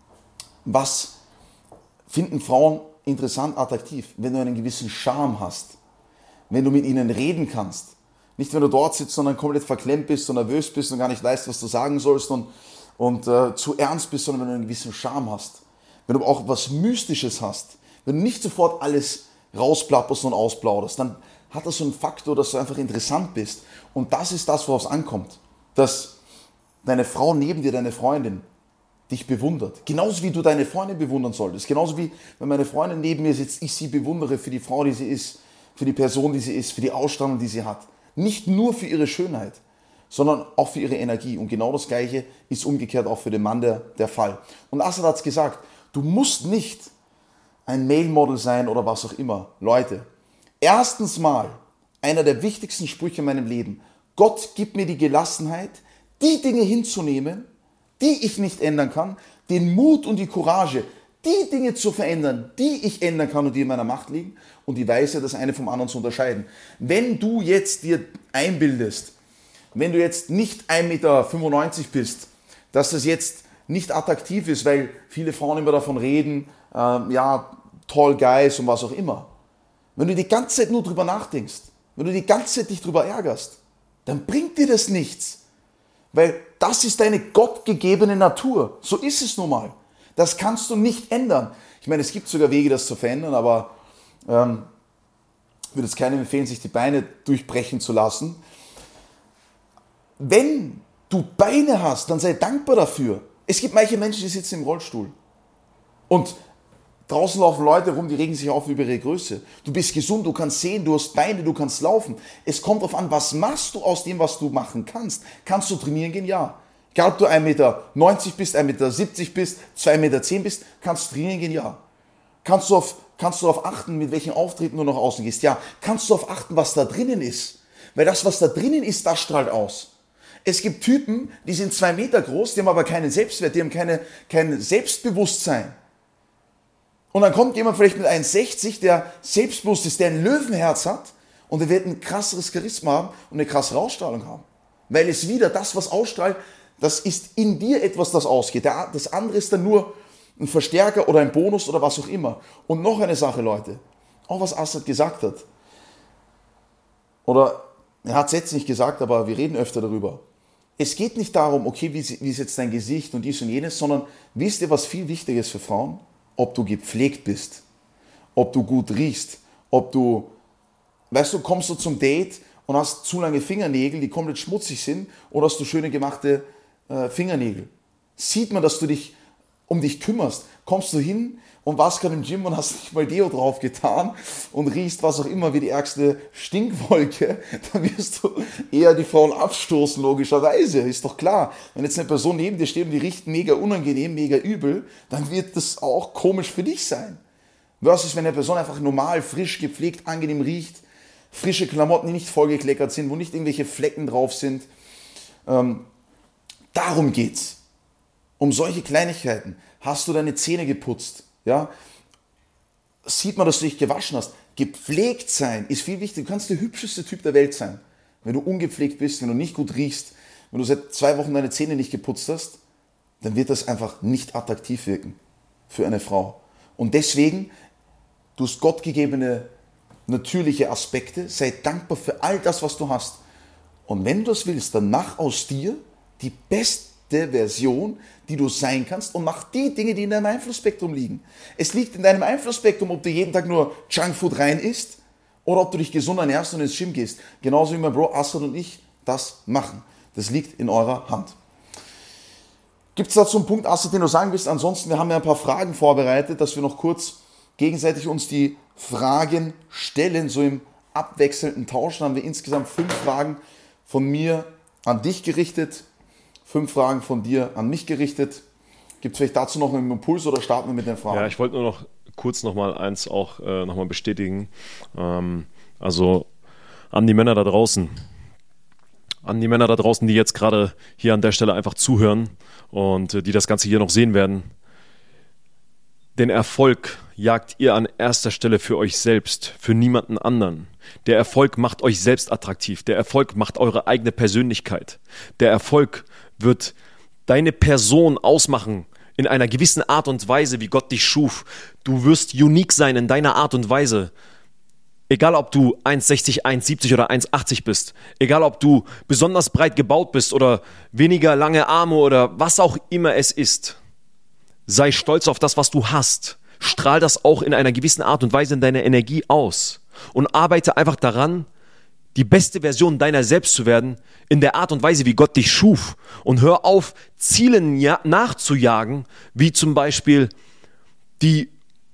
finden Frauen interessant, attraktiv? Wenn du einen gewissen Charme hast, wenn du mit ihnen reden kannst. Nicht, wenn du dort sitzt, sondern komplett verklemmt bist und nervös bist und gar nicht weißt, was du sagen sollst und zu ernst bist, sondern wenn du einen gewissen Charme hast. Wenn du auch was Mystisches hast. Wenn du nicht sofort alles rausplapperst und ausplauderst, dann hat das so einen Faktor, dass du einfach interessant bist. Und das ist das, worauf es ankommt. Dass deine Frau neben dir, deine Freundin, dich bewundert. Genauso wie du deine Freundin bewundern solltest. Genauso wie, wenn meine Freundin neben mir sitzt, ich sie bewundere für die Frau, die sie ist, für die Person, die sie ist, für die Ausstrahlung, die sie hat. Nicht nur für ihre Schönheit, sondern auch für ihre Energie. Und genau das Gleiche ist umgekehrt auch für den Mann der Fall. Und Assad hat es gesagt, du musst nicht ein Male-Model sein oder was auch immer. Leute, erstens mal, einer der wichtigsten Sprüche in meinem Leben, Gott gibt mir die Gelassenheit, die Dinge hinzunehmen, die ich nicht ändern kann, den Mut und die Courage, die Dinge zu verändern, die ich ändern kann und die in meiner Macht liegen und die Weisheit, das eine vom anderen zu unterscheiden. Wenn du jetzt dir einbildest, wenn du jetzt nicht 1,95 Meter bist, dass das jetzt nicht attraktiv ist, weil viele Frauen immer davon reden, tall guys und was auch immer. Wenn du die ganze Zeit nur drüber nachdenkst, wenn du die ganze Zeit dich drüber ärgerst, dann bringt dir das nichts. Weil das ist deine gottgegebene Natur. So ist es nun mal. Das kannst du nicht ändern. Ich meine, es gibt sogar Wege, das zu verändern, aber ich würde es keinem empfehlen, sich die Beine durchbrechen zu lassen. Wenn du Beine hast, dann sei dankbar dafür. Es gibt manche Menschen, die sitzen im Rollstuhl. Und draußen laufen Leute rum, die regen sich auf über ihre Größe. Du bist gesund, du kannst sehen, du hast Beine, du kannst laufen. Es kommt darauf an, was machst du aus dem, was du machen kannst. Kannst du trainieren gehen? Ja. Egal, ob du 1,90 Meter bist, 1,70 Meter bist, 2,10 Meter bist, kannst du trainieren gehen? Ja. Kannst du darauf achten, mit welchen Auftritten du nach außen gehst? Ja. Kannst du darauf achten, was da drinnen ist? Weil das, was da drinnen ist, das strahlt aus. Es gibt Typen, die sind 2 Meter groß, die haben aber keinen Selbstwert, die haben kein Selbstbewusstsein. Und dann kommt jemand vielleicht mit 1,60, der selbstbewusst ist, der ein Löwenherz hat und der wird ein krasseres Charisma haben und eine krassere Ausstrahlung haben. Weil es wieder das, was ausstrahlt, das ist in dir etwas, das ausgeht. Das andere ist dann nur ein Verstärker oder ein Bonus oder was auch immer. Und noch eine Sache, Leute, auch was Assad gesagt hat. Oder er hat es jetzt nicht gesagt, aber wir reden öfter darüber. Es geht nicht darum, okay, wie ist jetzt dein Gesicht und dies und jenes, sondern wisst ihr, was viel wichtiger ist für Frauen? Ob du gepflegt bist, ob du gut riechst, ob du, weißt du, kommst du zum Date und hast zu lange Fingernägel, die komplett schmutzig sind, oder hast du schöne gemachte Fingernägel? Sieht man, dass du dich um dich kümmerst? Kommst du hin und warst gerade im Gym und hast nicht mal Deo drauf getan und riechst was auch immer wie die ärgste Stinkwolke, dann wirst du eher die Frauen abstoßen, logischerweise. Ist doch klar. Wenn jetzt eine Person neben dir steht und die riecht mega unangenehm, mega übel, dann wird das auch komisch für dich sein. Versus wenn eine Person einfach normal, frisch, gepflegt, angenehm riecht, frische Klamotten, die nicht vollgekleckert sind, wo nicht irgendwelche Flecken drauf sind. Darum geht's. Um solche Kleinigkeiten. Hast du deine Zähne geputzt? Ja? Sieht man, dass du dich gewaschen hast? Gepflegt sein ist viel wichtiger. Du kannst der hübscheste Typ der Welt sein. Wenn du ungepflegt bist, wenn du nicht gut riechst, wenn du seit 2 Wochen deine Zähne nicht geputzt hast, dann wird das einfach nicht attraktiv wirken für eine Frau. Und deswegen, du hast gottgegebene natürliche Aspekte, sei dankbar für all das, was du hast. Und wenn du das willst, dann mach aus dir die beste Version, die du sein kannst, und mach die Dinge, die in deinem Einflussspektrum liegen. Es liegt in deinem Einflussspektrum, ob du jeden Tag nur Junkfood rein isst oder ob du dich gesund ernährst und ins Gym gehst. Genauso wie mein Bro Assad und ich das machen. Das liegt in eurer Hand. Gibt es dazu einen Punkt, Assad, den du sagen willst? Ansonsten, wir haben ja ein paar Fragen vorbereitet, dass wir noch kurz gegenseitig uns die Fragen stellen, so im abwechselnden Tausch. Dann haben wir insgesamt 5 Fragen von mir an dich gerichtet, 5 Fragen von dir an mich gerichtet. Gibt es vielleicht dazu noch einen Impuls oder starten wir mit den Fragen? Ja, ich wollte nur noch kurz nochmal eins auch nochmal bestätigen. Also an die Männer da draußen. An die Männer da draußen, die jetzt gerade hier an der Stelle einfach zuhören und die das Ganze hier noch sehen werden. Den Erfolg jagt ihr an erster Stelle für euch selbst, für niemanden anderen. Der Erfolg macht euch selbst attraktiv. Der Erfolg macht eure eigene Persönlichkeit. Der Erfolg wird deine Person ausmachen in einer gewissen Art und Weise, wie Gott dich schuf. Du wirst unique sein in deiner Art und Weise. Egal, ob du 1,60, 1,70 oder 1,80 bist. Egal, ob du besonders breit gebaut bist oder weniger lange Arme oder was auch immer es ist. Sei stolz auf das, was du hast. Strahl das auch in einer gewissen Art und Weise in deiner Energie aus. Und arbeite einfach daran, die beste Version deiner selbst zu werden, in der Art und Weise, wie Gott dich schuf. Und hör auf, Zielen nachzujagen, wie zum Beispiel die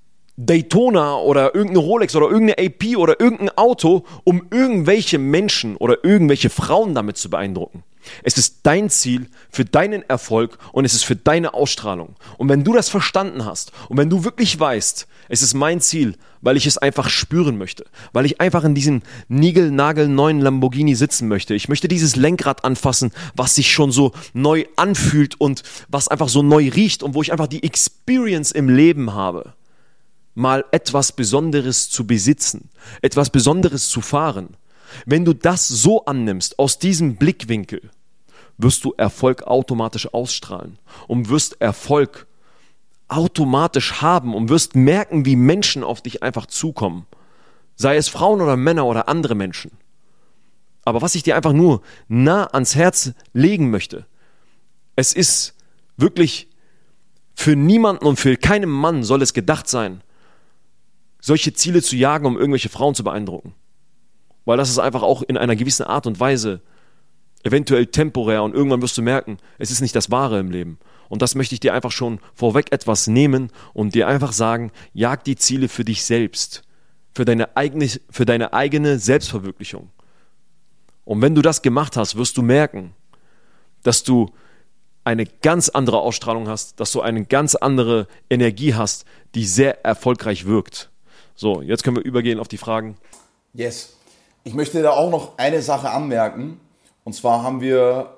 Daytona oder irgendeine Rolex oder irgendeine AP oder irgendein Auto, um irgendwelche Menschen oder irgendwelche Frauen damit zu beeindrucken. Es ist dein Ziel für deinen Erfolg und es ist für deine Ausstrahlung. Und wenn du das verstanden hast und wenn du wirklich weißt, es ist mein Ziel, weil ich es einfach spüren möchte, weil ich einfach in diesem niegelnagelneuen Lamborghini sitzen möchte. Ich möchte dieses Lenkrad anfassen, was sich schon so neu anfühlt und was einfach so neu riecht und wo ich einfach die Experience im Leben habe, mal etwas Besonderes zu besitzen, etwas Besonderes zu fahren. Wenn du das so annimmst, aus diesem Blickwinkel, wirst du Erfolg automatisch ausstrahlen und wirst Erfolg automatisch haben und wirst merken, wie Menschen auf dich einfach zukommen. Sei es Frauen oder Männer oder andere Menschen. Aber was ich dir einfach nur nah ans Herz legen möchte, es ist wirklich für niemanden und für keinen Mann soll es gedacht sein, solche Ziele zu jagen, um irgendwelche Frauen zu beeindrucken. Weil das ist einfach auch in einer gewissen Art und Weise eventuell temporär und irgendwann wirst du merken, es ist nicht das Wahre im Leben. Und das möchte ich dir einfach schon vorweg etwas nehmen und dir einfach sagen, jag die Ziele für dich selbst, für deine eigene Selbstverwirklichung. Und wenn du das gemacht hast, wirst du merken, dass du eine ganz andere Ausstrahlung hast, dass du eine ganz andere Energie hast, die sehr erfolgreich wirkt. So, jetzt können wir übergehen auf die Fragen. Yes. Ich möchte da auch noch eine Sache anmerken. Und zwar haben wir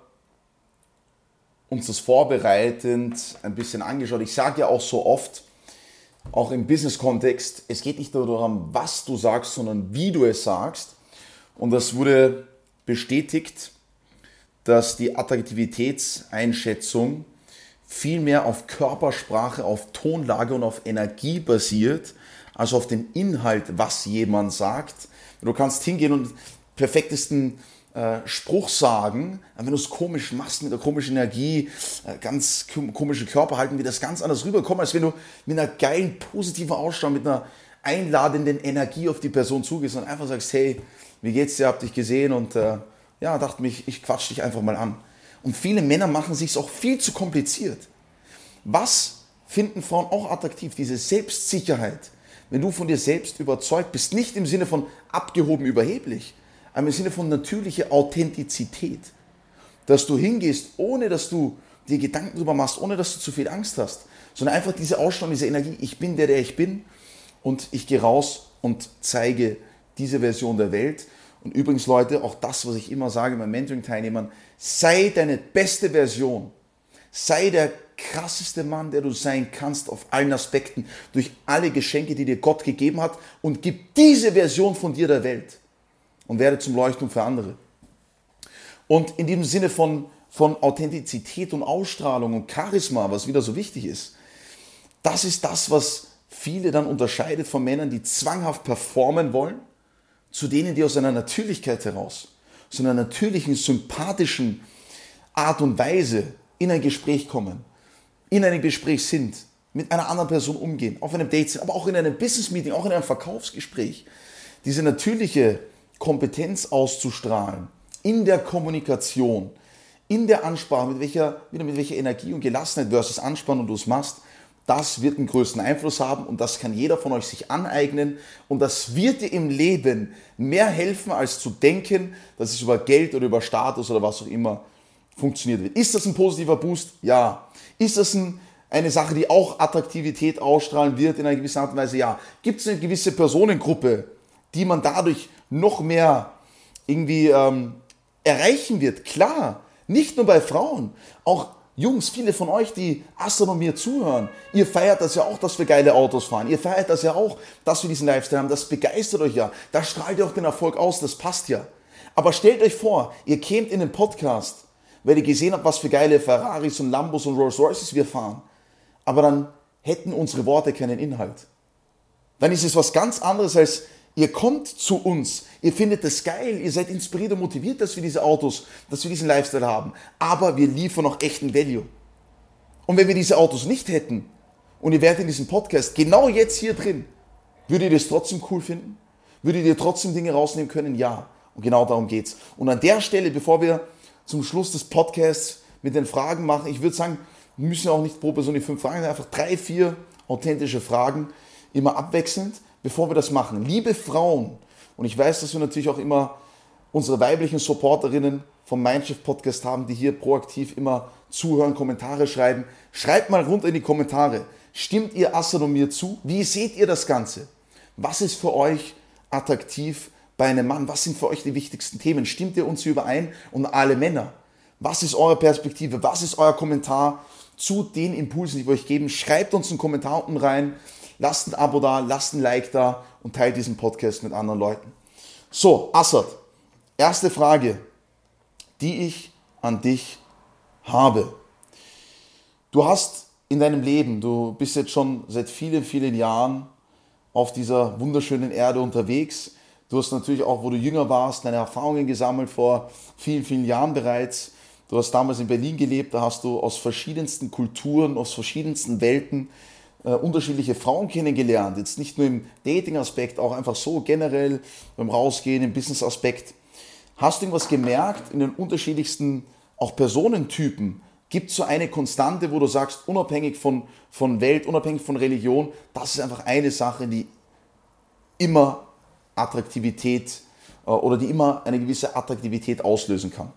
uns das vorbereitend ein bisschen angeschaut. Ich sage ja auch so oft, auch im Business-Kontext, es geht nicht nur darum, was du sagst, sondern wie du es sagst. Und das wurde bestätigt, dass die Attraktivitätseinschätzung viel mehr auf Körpersprache, auf Tonlage und auf Energie basiert, als auf den Inhalt, was jemand sagt. Du kannst hingehen und perfektesten Spruch sagen, aber wenn du es komisch machst, mit einer komischen Energie, ganz komische Körperhaltung, wird das ganz anders rüberkommen, als wenn du mit einer geilen, positiven Ausstrahlung, mit einer einladenden Energie auf die Person zugehst und einfach sagst, hey, wie geht's dir, hab dich gesehen und dachte mich, ich quatsch dich einfach mal an. Und viele Männer machen sich es auch viel zu kompliziert. Was finden Frauen auch attraktiv? Diese Selbstsicherheit. Wenn du von dir selbst überzeugt bist, nicht im Sinne von abgehoben überheblich, aber im Sinne von natürlicher Authentizität. Dass du hingehst, ohne dass du dir Gedanken darüber machst, ohne dass du zu viel Angst hast, sondern einfach diese Ausstrahlung, diese Energie, ich bin der ich bin und ich gehe raus und zeige diese Version der Welt. Und übrigens, Leute, auch das, was ich immer sage meinen Mentoring-Teilnehmern, sei deine beste Version. Sei der krasseste Mann, der du sein kannst auf allen Aspekten, durch alle Geschenke, die dir Gott gegeben hat, und gib diese Version von dir der Welt und werde zum Leuchtturm für andere. Und in diesem Sinne von Authentizität und Ausstrahlung und Charisma, was wieder so wichtig ist, das ist das, was viele dann unterscheidet von Männern, die zwanghaft performen wollen, zu denen, die aus einer Natürlichkeit heraus, aus einer natürlichen, sympathischen Art und Weise in ein Gespräch kommen, in einem Gespräch sind, mit einer anderen Person umgehen, auf einem Date sind, aber auch in einem Business-Meeting, auch in einem Verkaufsgespräch. Diese natürliche Kompetenz auszustrahlen, in der Kommunikation, in der Ansprache, mit welcher Energie und Gelassenheit versus Anspannung du es machst, das wird den größten Einfluss haben und das kann jeder von euch sich aneignen und das wird dir im Leben mehr helfen, als zu denken, dass es über Geld oder über Status oder was auch immer funktioniert wird. Ist das ein positiver Boost? Ja. Ist das eine Sache, die auch Attraktivität ausstrahlen wird in einer gewissen Art und Weise? Ja. Gibt es eine gewisse Personengruppe, die man dadurch noch mehr irgendwie erreichen wird? Klar. Nicht nur bei Frauen, auch Jungs, viele von euch, die Astronomie zuhören, ihr feiert das ja auch, dass wir geile Autos fahren. Ihr feiert das ja auch, dass wir diesen Lifestyle haben. Das begeistert euch ja. Da strahlt ihr auch den Erfolg aus, das passt ja. Aber stellt euch vor, ihr kämt in den Podcast, weil ihr gesehen habt, was für geile Ferraris und Lambos und Rolls Royces wir fahren. Aber dann hätten unsere Worte keinen Inhalt. Dann ist es was ganz anderes als, ihr kommt zu uns, ihr findet das geil, ihr seid inspiriert und motiviert, dass wir diese Autos, dass wir diesen Lifestyle haben. Aber wir liefern auch echten Value. Und wenn wir diese Autos nicht hätten und ihr wärt in diesem Podcast genau jetzt hier drin, würdet ihr das trotzdem cool finden? Würdet ihr trotzdem Dinge rausnehmen können? Ja. Und genau darum geht's. Und an der Stelle, bevor wir zum Schluss des Podcasts mit den Fragen machen, ich würde sagen, wir müssen auch nicht pro Person die 5 Fragen, sondern einfach 3, 4 authentische Fragen, immer abwechselnd. Bevor wir das machen, liebe Frauen, und ich weiß, dass wir natürlich auch immer unsere weiblichen Supporterinnen vom Mindshift Podcast haben, die hier proaktiv immer zuhören, Kommentare schreiben. Schreibt mal runter in die Kommentare. Stimmt ihr Astronomie zu? Wie seht ihr das Ganze? Was ist für euch attraktiv bei einem Mann? Was sind für euch die wichtigsten Themen? Stimmt ihr uns hier überein? Und alle Männer, was ist eure Perspektive? Was ist euer Kommentar zu den Impulsen, die wir euch geben? Schreibt uns einen Kommentar unten rein. Lasst ein Abo da, lasst ein Like da und teilt diesen Podcast mit anderen Leuten. So, Assad, erste Frage, die ich an dich habe. Du hast in deinem Leben, du bist jetzt schon seit vielen, vielen Jahren auf dieser wunderschönen Erde unterwegs. Du hast natürlich auch, wo du jünger warst, deine Erfahrungen gesammelt vor vielen, vielen Jahren bereits. Du hast damals in Berlin gelebt, da hast du aus verschiedensten Kulturen, aus verschiedensten Welten unterschiedliche Frauen kennengelernt, jetzt nicht nur im Dating-Aspekt, auch einfach so generell beim Rausgehen, im Business-Aspekt. Hast du irgendwas gemerkt in den unterschiedlichsten auch Personentypen? Gibt es so eine Konstante, wo du sagst, unabhängig von Welt, unabhängig von Religion, das ist einfach eine Sache, die immer Attraktivität oder die immer eine gewisse Attraktivität auslösen kann?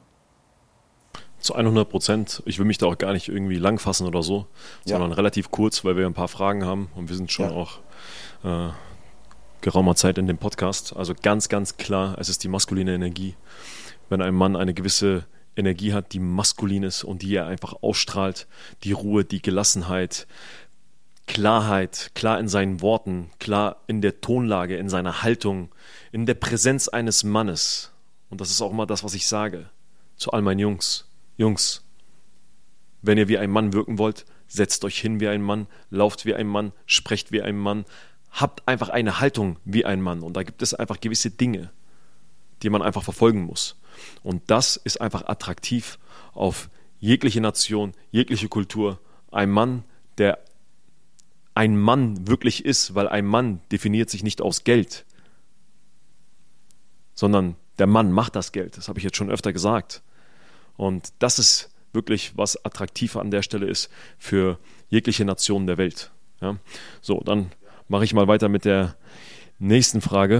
Zu 100%. Ich will mich da auch gar nicht irgendwie lang fassen oder so, sondern relativ kurz, weil wir ein paar Fragen haben und wir sind schon auch geraumer Zeit in dem Podcast. Also ganz, ganz klar, es ist die maskuline Energie. Wenn ein Mann eine gewisse Energie hat, die maskulin ist und die er einfach ausstrahlt, die Ruhe, die Gelassenheit, Klarheit, klar in seinen Worten, klar in der Tonlage, in seiner Haltung, in der Präsenz eines Mannes. Und das ist auch immer das, was ich sage zu all meinen Jungs. Jungs, wenn ihr wie ein Mann wirken wollt, setzt euch hin wie ein Mann, lauft wie ein Mann, sprecht wie ein Mann, habt einfach eine Haltung wie ein Mann. Und da gibt es einfach gewisse Dinge, die man einfach verfolgen muss. Und das ist einfach attraktiv auf jegliche Nation, jegliche Kultur. Ein Mann, der ein Mann wirklich ist, weil ein Mann definiert sich nicht aus Geld, sondern der Mann macht das Geld. Das habe ich jetzt schon öfter gesagt. Und das ist wirklich, was attraktiv an der Stelle ist für jegliche Nation der Welt. Ja? So, dann mache ich mal weiter mit der nächsten Frage.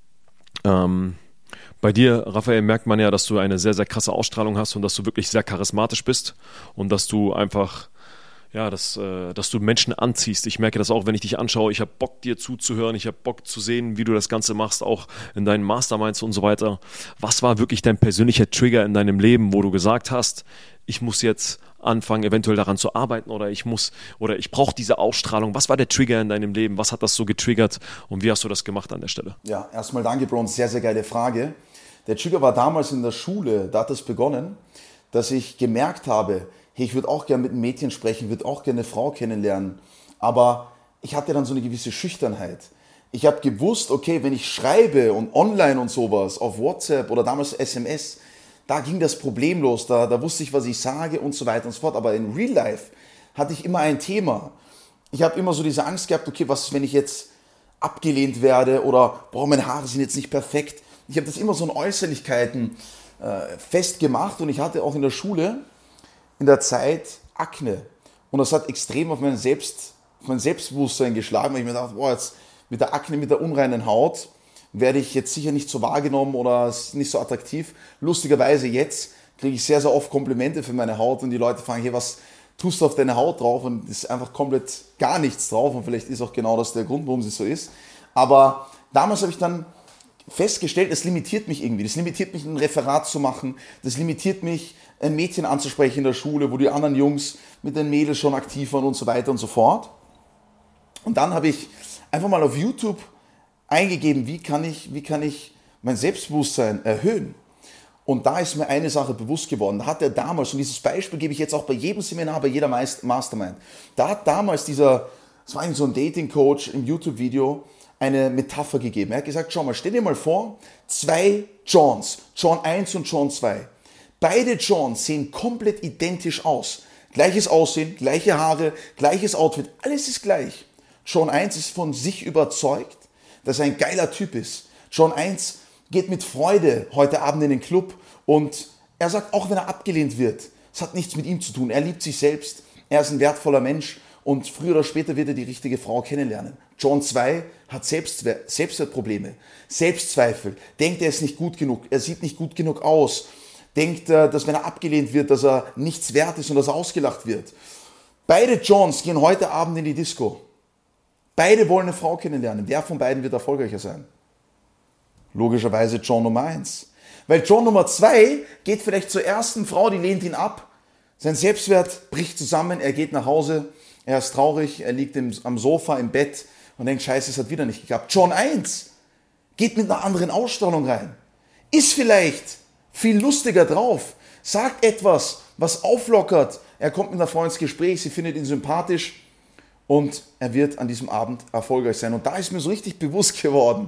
Bei dir, Raphael, merkt man ja, dass du eine sehr, sehr krasse Ausstrahlung hast und dass du wirklich sehr charismatisch bist und dass du einfach, ja, dass du Menschen anziehst. Ich merke das auch, wenn ich dich anschaue. Ich habe Bock, dir zuzuhören. Ich habe Bock zu sehen, wie du das Ganze machst, auch in deinen Masterminds und so weiter. Was war wirklich dein persönlicher Trigger in deinem Leben, wo du gesagt hast, ich muss jetzt anfangen, eventuell daran zu arbeiten oder ich brauche diese Ausstrahlung. Was war der Trigger in deinem Leben? Was hat das so getriggert und wie hast du das gemacht an der Stelle? Ja, erstmal danke, Bro, sehr, sehr geile Frage. Der Trigger war damals in der Schule, da hat es begonnen, dass ich gemerkt habe, hey, ich würde auch gerne mit einem Mädchen sprechen, würde auch gerne eine Frau kennenlernen, aber ich hatte dann so eine gewisse Schüchternheit. Ich habe gewusst, okay, wenn ich schreibe und online und sowas, auf WhatsApp oder damals SMS, da ging das problemlos, da wusste ich, was ich sage und so weiter und so fort, aber in Real Life hatte ich immer ein Thema. Ich habe immer so diese Angst gehabt, okay, was ist, wenn ich jetzt abgelehnt werde oder, boah, meine Haare sind jetzt nicht perfekt. Ich habe das immer so in Äußerlichkeiten festgemacht und ich hatte auch in der Schule in der Zeit Akne. Und das hat extrem auf mein Selbstbewusstsein geschlagen, weil ich mir dachte, boah, jetzt mit der Akne, mit der unreinen Haut werde ich jetzt sicher nicht so wahrgenommen oder ist nicht so attraktiv. Lustigerweise jetzt kriege ich sehr, sehr oft Komplimente für meine Haut und die Leute fragen, hey, was tust du auf deine Haut drauf? Und es ist einfach komplett gar nichts drauf und vielleicht ist auch genau das der Grund, warum sie so ist. Aber damals habe ich dann festgestellt, das limitiert mich irgendwie. Das limitiert mich, ein Referat zu machen. Das limitiert mich, ein Mädchen anzusprechen in der Schule, wo die anderen Jungs mit den Mädels schon aktiv waren und so weiter und so fort. Und dann habe ich einfach mal auf YouTube eingegeben, wie kann ich mein Selbstbewusstsein erhöhen. Und da ist mir eine Sache bewusst geworden. Da hat er damals, und dieses Beispiel gebe ich jetzt auch bei jedem Seminar, bei jeder Mastermind, da hat damals das war so ein Dating-Coach im YouTube-Video, eine Metapher gegeben. Er hat gesagt, schau mal, stell dir mal vor, zwei Johns, John 1 und John 2. Beide Johns sehen komplett identisch aus. Gleiches Aussehen, gleiche Haare, gleiches Outfit, alles ist gleich. John 1 ist von sich überzeugt, dass er ein geiler Typ ist. John 1 geht mit Freude heute Abend in den Club und er sagt, auch wenn er abgelehnt wird, es hat nichts mit ihm zu tun. Er liebt sich selbst, er ist ein wertvoller Mensch und früher oder später wird er die richtige Frau kennenlernen. John 2 hat Selbstwertprobleme, Selbstzweifel, denkt, er ist nicht gut genug, er sieht nicht gut genug aus, denkt, dass wenn er abgelehnt wird, dass er nichts wert ist und dass er ausgelacht wird. Beide Johns gehen heute Abend in die Disco. Beide wollen eine Frau kennenlernen. Wer von beiden wird erfolgreicher sein? Logischerweise John Nummer 1. Weil John Nummer 2 geht vielleicht zur ersten Frau, die lehnt ihn ab. Sein Selbstwert bricht zusammen, er geht nach Hause, er ist traurig, er liegt am Sofa, im Bett und denkt, scheiße, es hat wieder nicht geklappt. John 1 geht mit einer anderen Ausstrahlung rein. Ist vielleicht viel lustiger drauf, sagt etwas, was auflockert. Er kommt mit einer Frau ins Gespräch, sie findet ihn sympathisch. Und er wird an diesem Abend erfolgreich sein. Und da ist mir so richtig bewusst geworden,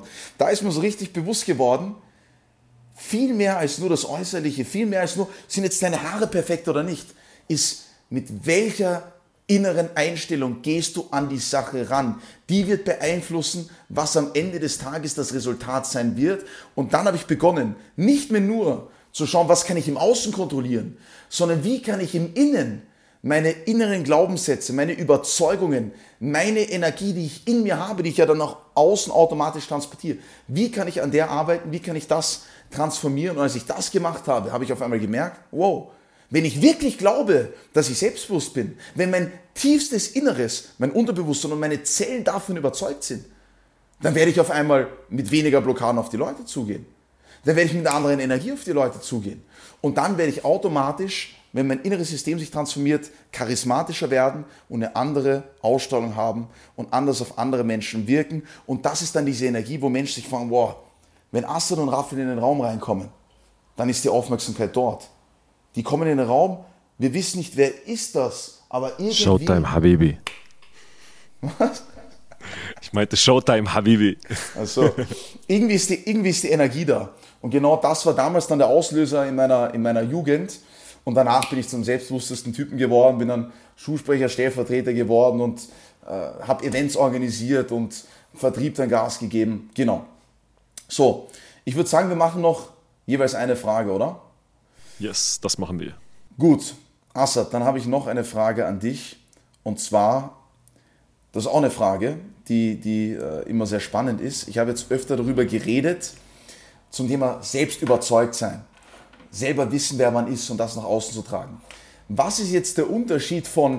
viel mehr als nur das Äußerliche, viel mehr als nur, sind jetzt deine Haare perfekt oder nicht, ist, mit welcher inneren Einstellung gehst du an die Sache ran. Die wird beeinflussen, was am Ende des Tages das Resultat sein wird. Und dann habe ich begonnen, nicht mehr nur zu schauen, was kann ich im Außen kontrollieren, sondern wie kann ich im Innen meine inneren Glaubenssätze, meine Überzeugungen, meine Energie, die ich in mir habe, die ich ja dann nach außen automatisch transportiere. Wie kann ich an der arbeiten? Wie kann ich das transformieren? Und als ich das gemacht habe, habe ich auf einmal gemerkt, wow, wenn ich wirklich glaube, dass ich selbstbewusst bin, wenn mein tiefstes Inneres, mein Unterbewusstsein und meine Zellen davon überzeugt sind, dann werde ich auf einmal mit weniger Blockaden auf die Leute zugehen. Dann werde ich mit einer anderen Energie auf die Leute zugehen. Und dann werde ich automatisch, wenn mein inneres System sich transformiert, charismatischer werden und eine andere Ausstrahlung haben und anders auf andere Menschen wirken. Und das ist dann diese Energie, wo Menschen sich fragen, wow, wenn Astrid und Raphael in den Raum reinkommen, dann ist die Aufmerksamkeit dort. Die kommen in den Raum, wir wissen nicht, wer ist das, aber irgendwie... Showtime, Habibi. Was? Ich meinte Showtime, Habibi. Also, irgendwie ist die Energie da. Und genau das war damals dann der Auslöser in meiner Jugend. Und danach bin ich zum selbstbewusstesten Typen geworden, bin dann Schulsprecher, Stellvertreter geworden und habe Events organisiert und Vertrieb dann Gas gegeben. Genau. So, ich würde sagen, wir machen noch jeweils eine Frage, oder? Yes, das machen wir. Gut. Assad, dann habe ich noch eine Frage an dich. Und zwar, das ist auch eine Frage, die immer sehr spannend ist. Ich habe jetzt öfter darüber geredet, zum Thema selbstüberzeugt sein. Selber wissen, wer man ist und das nach außen zu tragen. Was ist jetzt der Unterschied von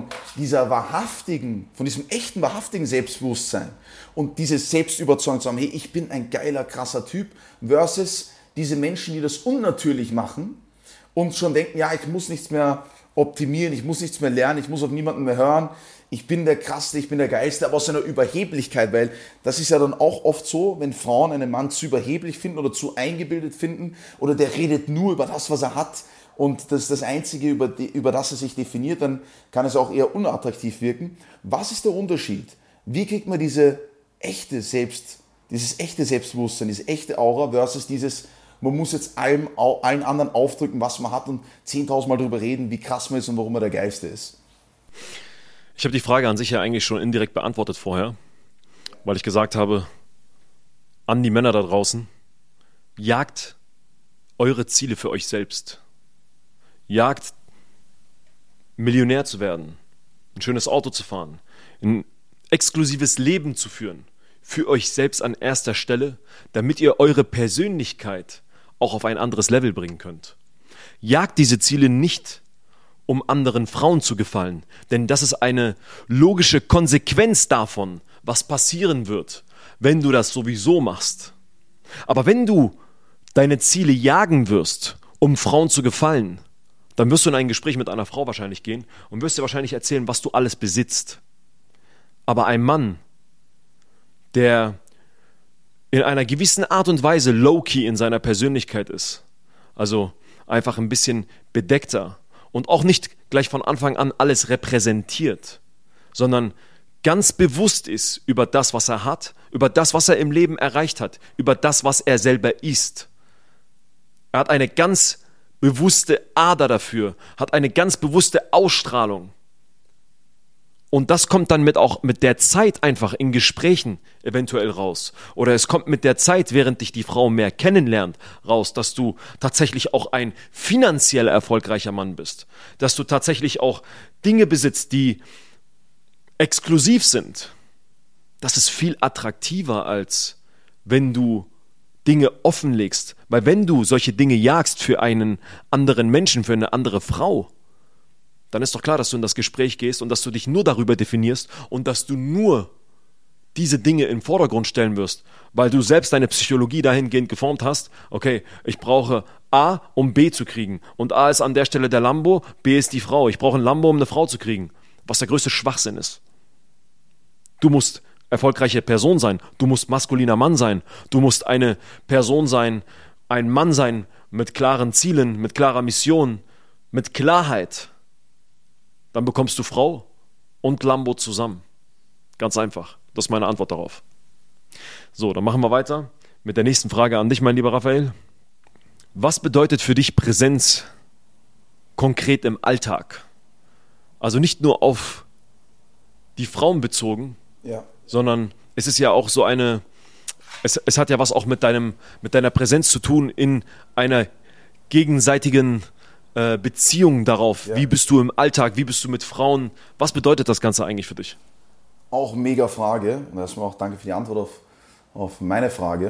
von diesem echten, wahrhaftigen Selbstbewusstsein und dieses Selbstüberzeugung zu haben, hey, ich bin ein geiler, krasser Typ, versus diese Menschen, die das unnatürlich machen und schon denken, ja, ich muss nichts mehr optimieren, ich muss nichts mehr lernen, ich muss auf niemanden mehr hören, ich bin der Krasseste, ich bin der Geilste, aber aus einer Überheblichkeit, weil das ist ja dann auch oft so, wenn Frauen einen Mann zu überheblich finden oder zu eingebildet finden oder der redet nur über das, was er hat und das ist das Einzige, über das er sich definiert, dann kann es auch eher unattraktiv wirken. Was ist der Unterschied? Wie kriegt man dieses echte Selbstbewusstsein, diese echte Aura versus man muss jetzt allen anderen aufdrücken, was man hat und 10.000 Mal darüber reden, wie krass man ist und warum man der Geilste ist. Ich habe die Frage an sich ja eigentlich schon indirekt beantwortet vorher, weil ich gesagt habe, an die Männer da draußen, jagt eure Ziele für euch selbst. Jagt, Millionär zu werden, ein schönes Auto zu fahren, ein exklusives Leben zu führen, für euch selbst an erster Stelle, damit ihr eure Persönlichkeit auch auf ein anderes Level bringen könnt. Jagt diese Ziele nicht, um anderen Frauen zu gefallen, denn das ist eine logische Konsequenz davon, was passieren wird, wenn du das sowieso machst. Aber wenn du deine Ziele jagen wirst, um Frauen zu gefallen, dann wirst du in ein Gespräch mit einer Frau wahrscheinlich gehen und wirst dir wahrscheinlich erzählen, was du alles besitzt. Aber ein Mann, der in einer gewissen Art und Weise low-key in seiner Persönlichkeit ist, also einfach ein bisschen bedeckter und auch nicht gleich von Anfang an alles repräsentiert, sondern ganz bewusst ist über das, was er hat, über das, was er im Leben erreicht hat, über das, was er selber ist. Er hat eine ganz bewusste Ader dafür, hat eine ganz bewusste Ausstrahlung. Und das kommt dann auch mit der Zeit einfach in Gesprächen eventuell raus. Oder es kommt mit der Zeit, während dich die Frau mehr kennenlernt, raus, dass du tatsächlich auch ein finanziell erfolgreicher Mann bist. Dass du tatsächlich auch Dinge besitzt, die exklusiv sind. Das ist viel attraktiver, als wenn du Dinge offenlegst. Weil wenn du solche Dinge jagst für einen anderen Menschen, für eine andere Frau, dann ist doch klar, dass du in das Gespräch gehst und dass du dich nur darüber definierst und dass du nur diese Dinge in den Vordergrund stellen wirst, weil du selbst deine Psychologie dahingehend geformt hast, okay, ich brauche A, um B zu kriegen. Und A ist an der Stelle der Lambo, B ist die Frau. Ich brauche ein Lambo, um eine Frau zu kriegen. Was der größte Schwachsinn ist. Du musst erfolgreiche Person sein. Du musst maskuliner Mann sein. Du musst eine Person sein, ein Mann sein mit klaren Zielen, mit klarer Mission, mit Klarheit. Dann bekommst du Frau und Lambo zusammen. Ganz einfach. Das ist meine Antwort darauf. So, dann machen wir weiter mit der nächsten Frage an dich, mein lieber Raphael. Was bedeutet für dich Präsenz konkret im Alltag? Also nicht nur auf die Frauen bezogen, sondern es ist ja auch so es hat ja was auch mit deiner Präsenz zu tun in einer gegenseitigen Beziehung darauf. Ja. Wie bist du im Alltag? Wie bist du mit Frauen? Was bedeutet das Ganze eigentlich für dich? Auch mega Frage. Und erstmal auch danke für die Antwort auf meine Frage.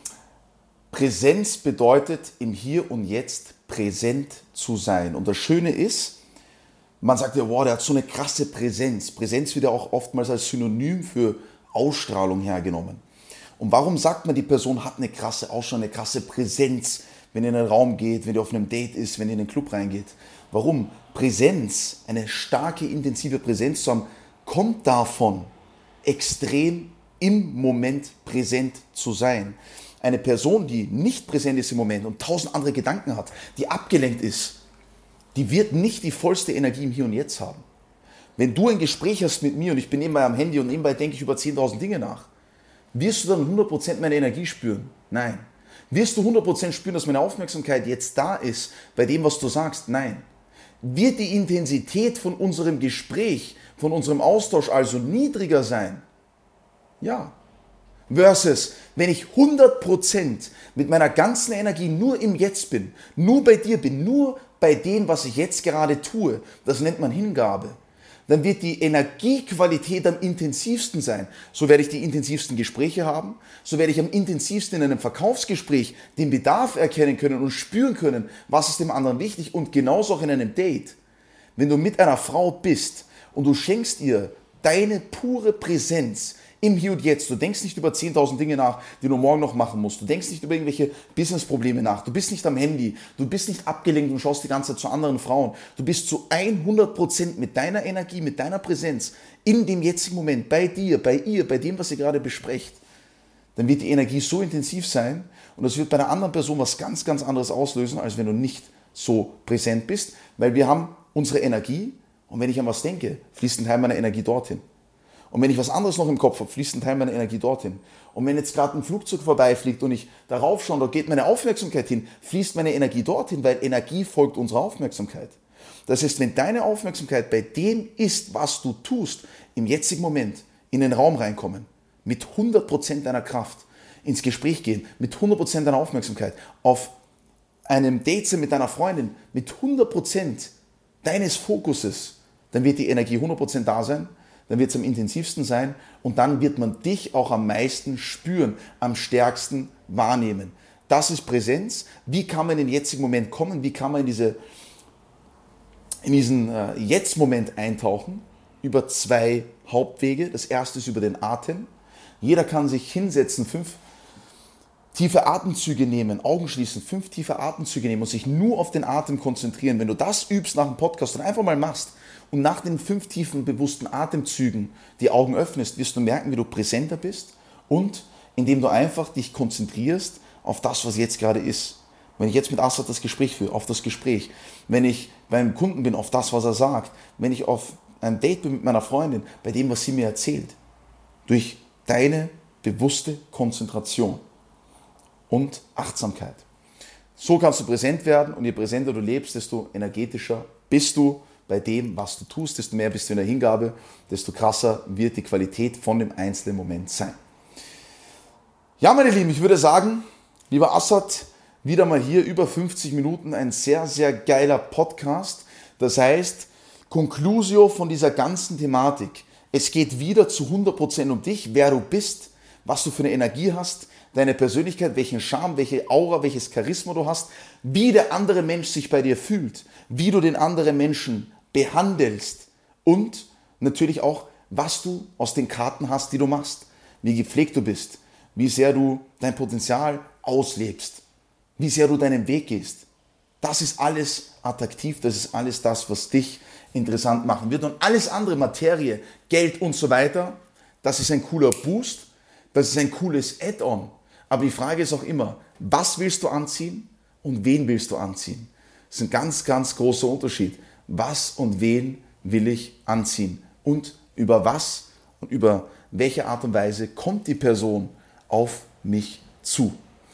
Präsenz bedeutet, im Hier und Jetzt präsent zu sein. Und das Schöne ist, man sagt ja, wow, der hat so eine krasse Präsenz. Präsenz wird ja auch oftmals als Synonym für Ausstrahlung hergenommen. Und warum sagt man, die Person hat eine krasse Ausstrahlung, eine krasse Präsenz, wenn ihr in einen Raum geht, wenn ihr auf einem Date ist, wenn ihr in den Club reingeht? Warum? Präsenz, eine starke, intensive Präsenz zu haben, kommt davon, extrem im Moment präsent zu sein. Eine Person, die nicht präsent ist im Moment und 1000 andere Gedanken hat, die abgelenkt ist, die wird nicht die vollste Energie im Hier und Jetzt haben. Wenn du ein Gespräch hast mit mir und ich bin nebenbei am Handy und nebenbei denke ich über 10.000 Dinge nach, wirst du dann 100% meine Energie spüren? Nein. Wirst du 100% spüren, dass meine Aufmerksamkeit jetzt da ist bei dem, was du sagst? Nein. Wird die Intensität von unserem Gespräch, von unserem Austausch also niedriger sein? Ja. Versus, wenn ich 100% mit meiner ganzen Energie nur im Jetzt bin, nur bei dir bin, nur bei dem, was ich jetzt gerade tue. Das nennt man Hingabe. Dann wird die Energiequalität am intensivsten sein. So werde ich die intensivsten Gespräche haben, so werde ich am intensivsten in einem Verkaufsgespräch den Bedarf erkennen können und spüren können, was ist dem anderen wichtig, und genauso auch in einem Date. Wenn du mit einer Frau bist und du schenkst ihr deine pure Präsenz im Hier und Jetzt, du denkst nicht über 10.000 Dinge nach, die du morgen noch machen musst, du denkst nicht über irgendwelche Businessprobleme nach, du bist nicht am Handy, du bist nicht abgelenkt und schaust die ganze Zeit zu anderen Frauen, du bist zu 100% mit deiner Energie, mit deiner Präsenz in dem jetzigen Moment, bei dir, bei ihr, bei dem, was ihr gerade besprecht, dann wird die Energie so intensiv sein und das wird bei einer anderen Person was ganz, ganz anderes auslösen, als wenn du nicht so präsent bist, weil wir haben unsere Energie und wenn ich an was denke, fließt ein Teil meiner Energie dorthin. Und wenn ich was anderes noch im Kopf habe, fließt ein Teil meiner Energie dorthin. Und wenn jetzt gerade ein Flugzeug vorbeifliegt und ich darauf schaue, da geht meine Aufmerksamkeit hin, fließt meine Energie dorthin, weil Energie folgt unserer Aufmerksamkeit. Das heißt, wenn deine Aufmerksamkeit bei dem ist, was du tust, im jetzigen Moment in den Raum reinkommen, mit 100% deiner Kraft ins Gespräch gehen, mit 100% deiner Aufmerksamkeit, auf einem Date sein mit deiner Freundin, mit 100% deines Fokuses, dann wird die Energie 100% da sein, dann wird es am intensivsten sein und dann wird man dich auch am meisten spüren, am stärksten wahrnehmen. Das ist Präsenz. Wie kann man in den jetzigen Moment kommen? Wie kann man in diesen Jetzt-Moment eintauchen? Über 2 Hauptwege. Das erste ist über den Atem. Jeder kann sich hinsetzen, 5 tiefe Atemzüge nehmen, Augen schließen, 5 tiefe Atemzüge nehmen und sich nur auf den Atem konzentrieren. Wenn du das übst nach dem Podcast und einfach mal machst und nach den 5 tiefen bewussten Atemzügen die Augen öffnest, wirst du merken, wie du präsenter bist und indem du einfach dich konzentrierst auf das, was jetzt gerade ist. Wenn ich jetzt mit Assad das Gespräch führe, auf das Gespräch. Wenn ich beim Kunden bin, auf das, was er sagt. Wenn ich auf einem Date bin mit meiner Freundin, bei dem, was sie mir erzählt. Durch deine bewusste Konzentration und Achtsamkeit. So kannst du präsent werden und je präsenter du lebst, desto energetischer bist du bei dem, was du tust, desto mehr bist du in der Hingabe, desto krasser wird die Qualität von dem einzelnen Moment sein. Ja, meine Lieben, ich würde sagen, lieber Assad, wieder mal hier über 50 Minuten, ein sehr, sehr geiler Podcast. Das heißt, Conclusio von dieser ganzen Thematik. Es geht wieder zu 100% um dich, wer du bist, was du für eine Energie hast, deine Persönlichkeit, welchen Charme, welche Aura, welches Charisma du hast, wie der andere Mensch sich bei dir fühlt, wie du den anderen Menschen behandelst und natürlich auch, was du aus den Karten hast, die du machst, wie gepflegt du bist, wie sehr du dein Potenzial auslebst, wie sehr du deinen Weg gehst. Das ist alles attraktiv, das ist alles das, was dich interessant machen wird. Und alles andere, Materie, Geld und so weiter, das ist ein cooler Boost, das ist ein cooles Add-on. Aber die Frage ist auch immer, was willst du anziehen und wen willst du anziehen? Das ist ein ganz, ganz großer Unterschied. Was und wen will ich anziehen? Und über was und über welche Art und Weise kommt die Person auf mich zu?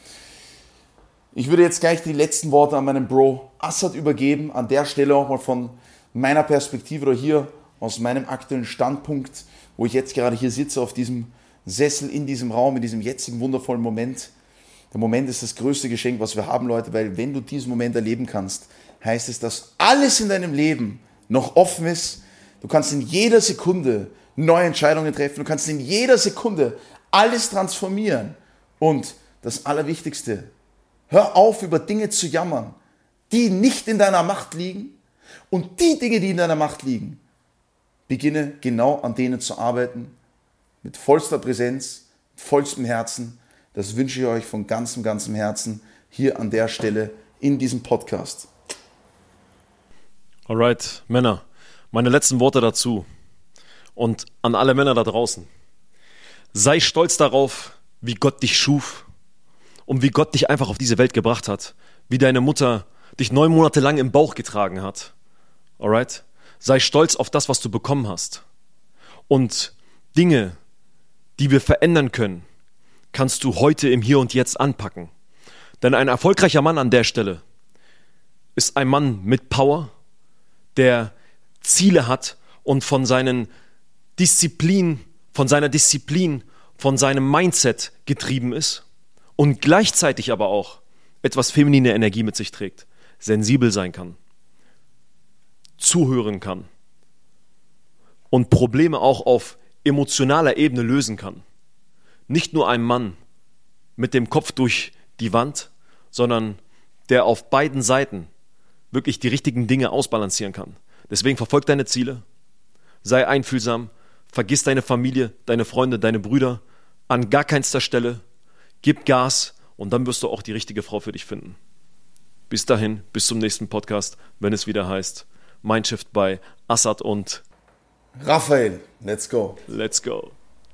Ich würde jetzt gleich die letzten Worte an meinen Bro Assad übergeben. An der Stelle auch mal von meiner Perspektive oder hier aus meinem aktuellen Standpunkt, wo ich jetzt gerade hier sitze auf diesem Sessel in diesem Raum, in diesem jetzigen wundervollen Moment. Der Moment ist das größte Geschenk, was wir haben, Leute, weil wenn du diesen Moment erleben kannst, heißt es, dass alles in deinem Leben noch offen ist. Du kannst in jeder Sekunde neue Entscheidungen treffen, du kannst in jeder Sekunde alles transformieren. Und das Allerwichtigste, hör auf, über Dinge zu jammern, die nicht in deiner Macht liegen. Und die Dinge, die in deiner Macht liegen, beginne genau an denen zu arbeiten, mit vollster Präsenz, mit vollstem Herzen. Das wünsche ich euch von ganzem, ganzem Herzen hier an der Stelle in diesem Podcast. Alright, Männer, meine letzten Worte dazu und an alle Männer da draußen. Sei stolz darauf, wie Gott dich schuf und wie Gott dich einfach auf diese Welt gebracht hat, wie deine Mutter dich 9 Monate lang im Bauch getragen hat. Alright? Sei stolz auf das, was du bekommen hast. Und Dinge, die wir verändern können, kannst du heute im Hier und Jetzt anpacken. Denn ein erfolgreicher Mann an der Stelle ist ein Mann mit Power, der Ziele hat und von seiner Disziplin, von seinem Mindset getrieben ist und gleichzeitig aber auch etwas feminine Energie mit sich trägt, sensibel sein kann, zuhören kann und Probleme auch auf emotionaler Ebene lösen kann. Nicht nur ein Mann mit dem Kopf durch die Wand, sondern der auf beiden Seiten wirklich die richtigen Dinge ausbalancieren kann. Deswegen verfolg deine Ziele, sei einfühlsam, vergiss deine Familie, deine Freunde, deine Brüder an gar keinster Stelle, gib Gas und dann wirst du auch die richtige Frau für dich finden. Bis dahin, bis zum nächsten Podcast, wenn es wieder heißt Mindshift bei Assad und Raphael. Let's go. Let's go.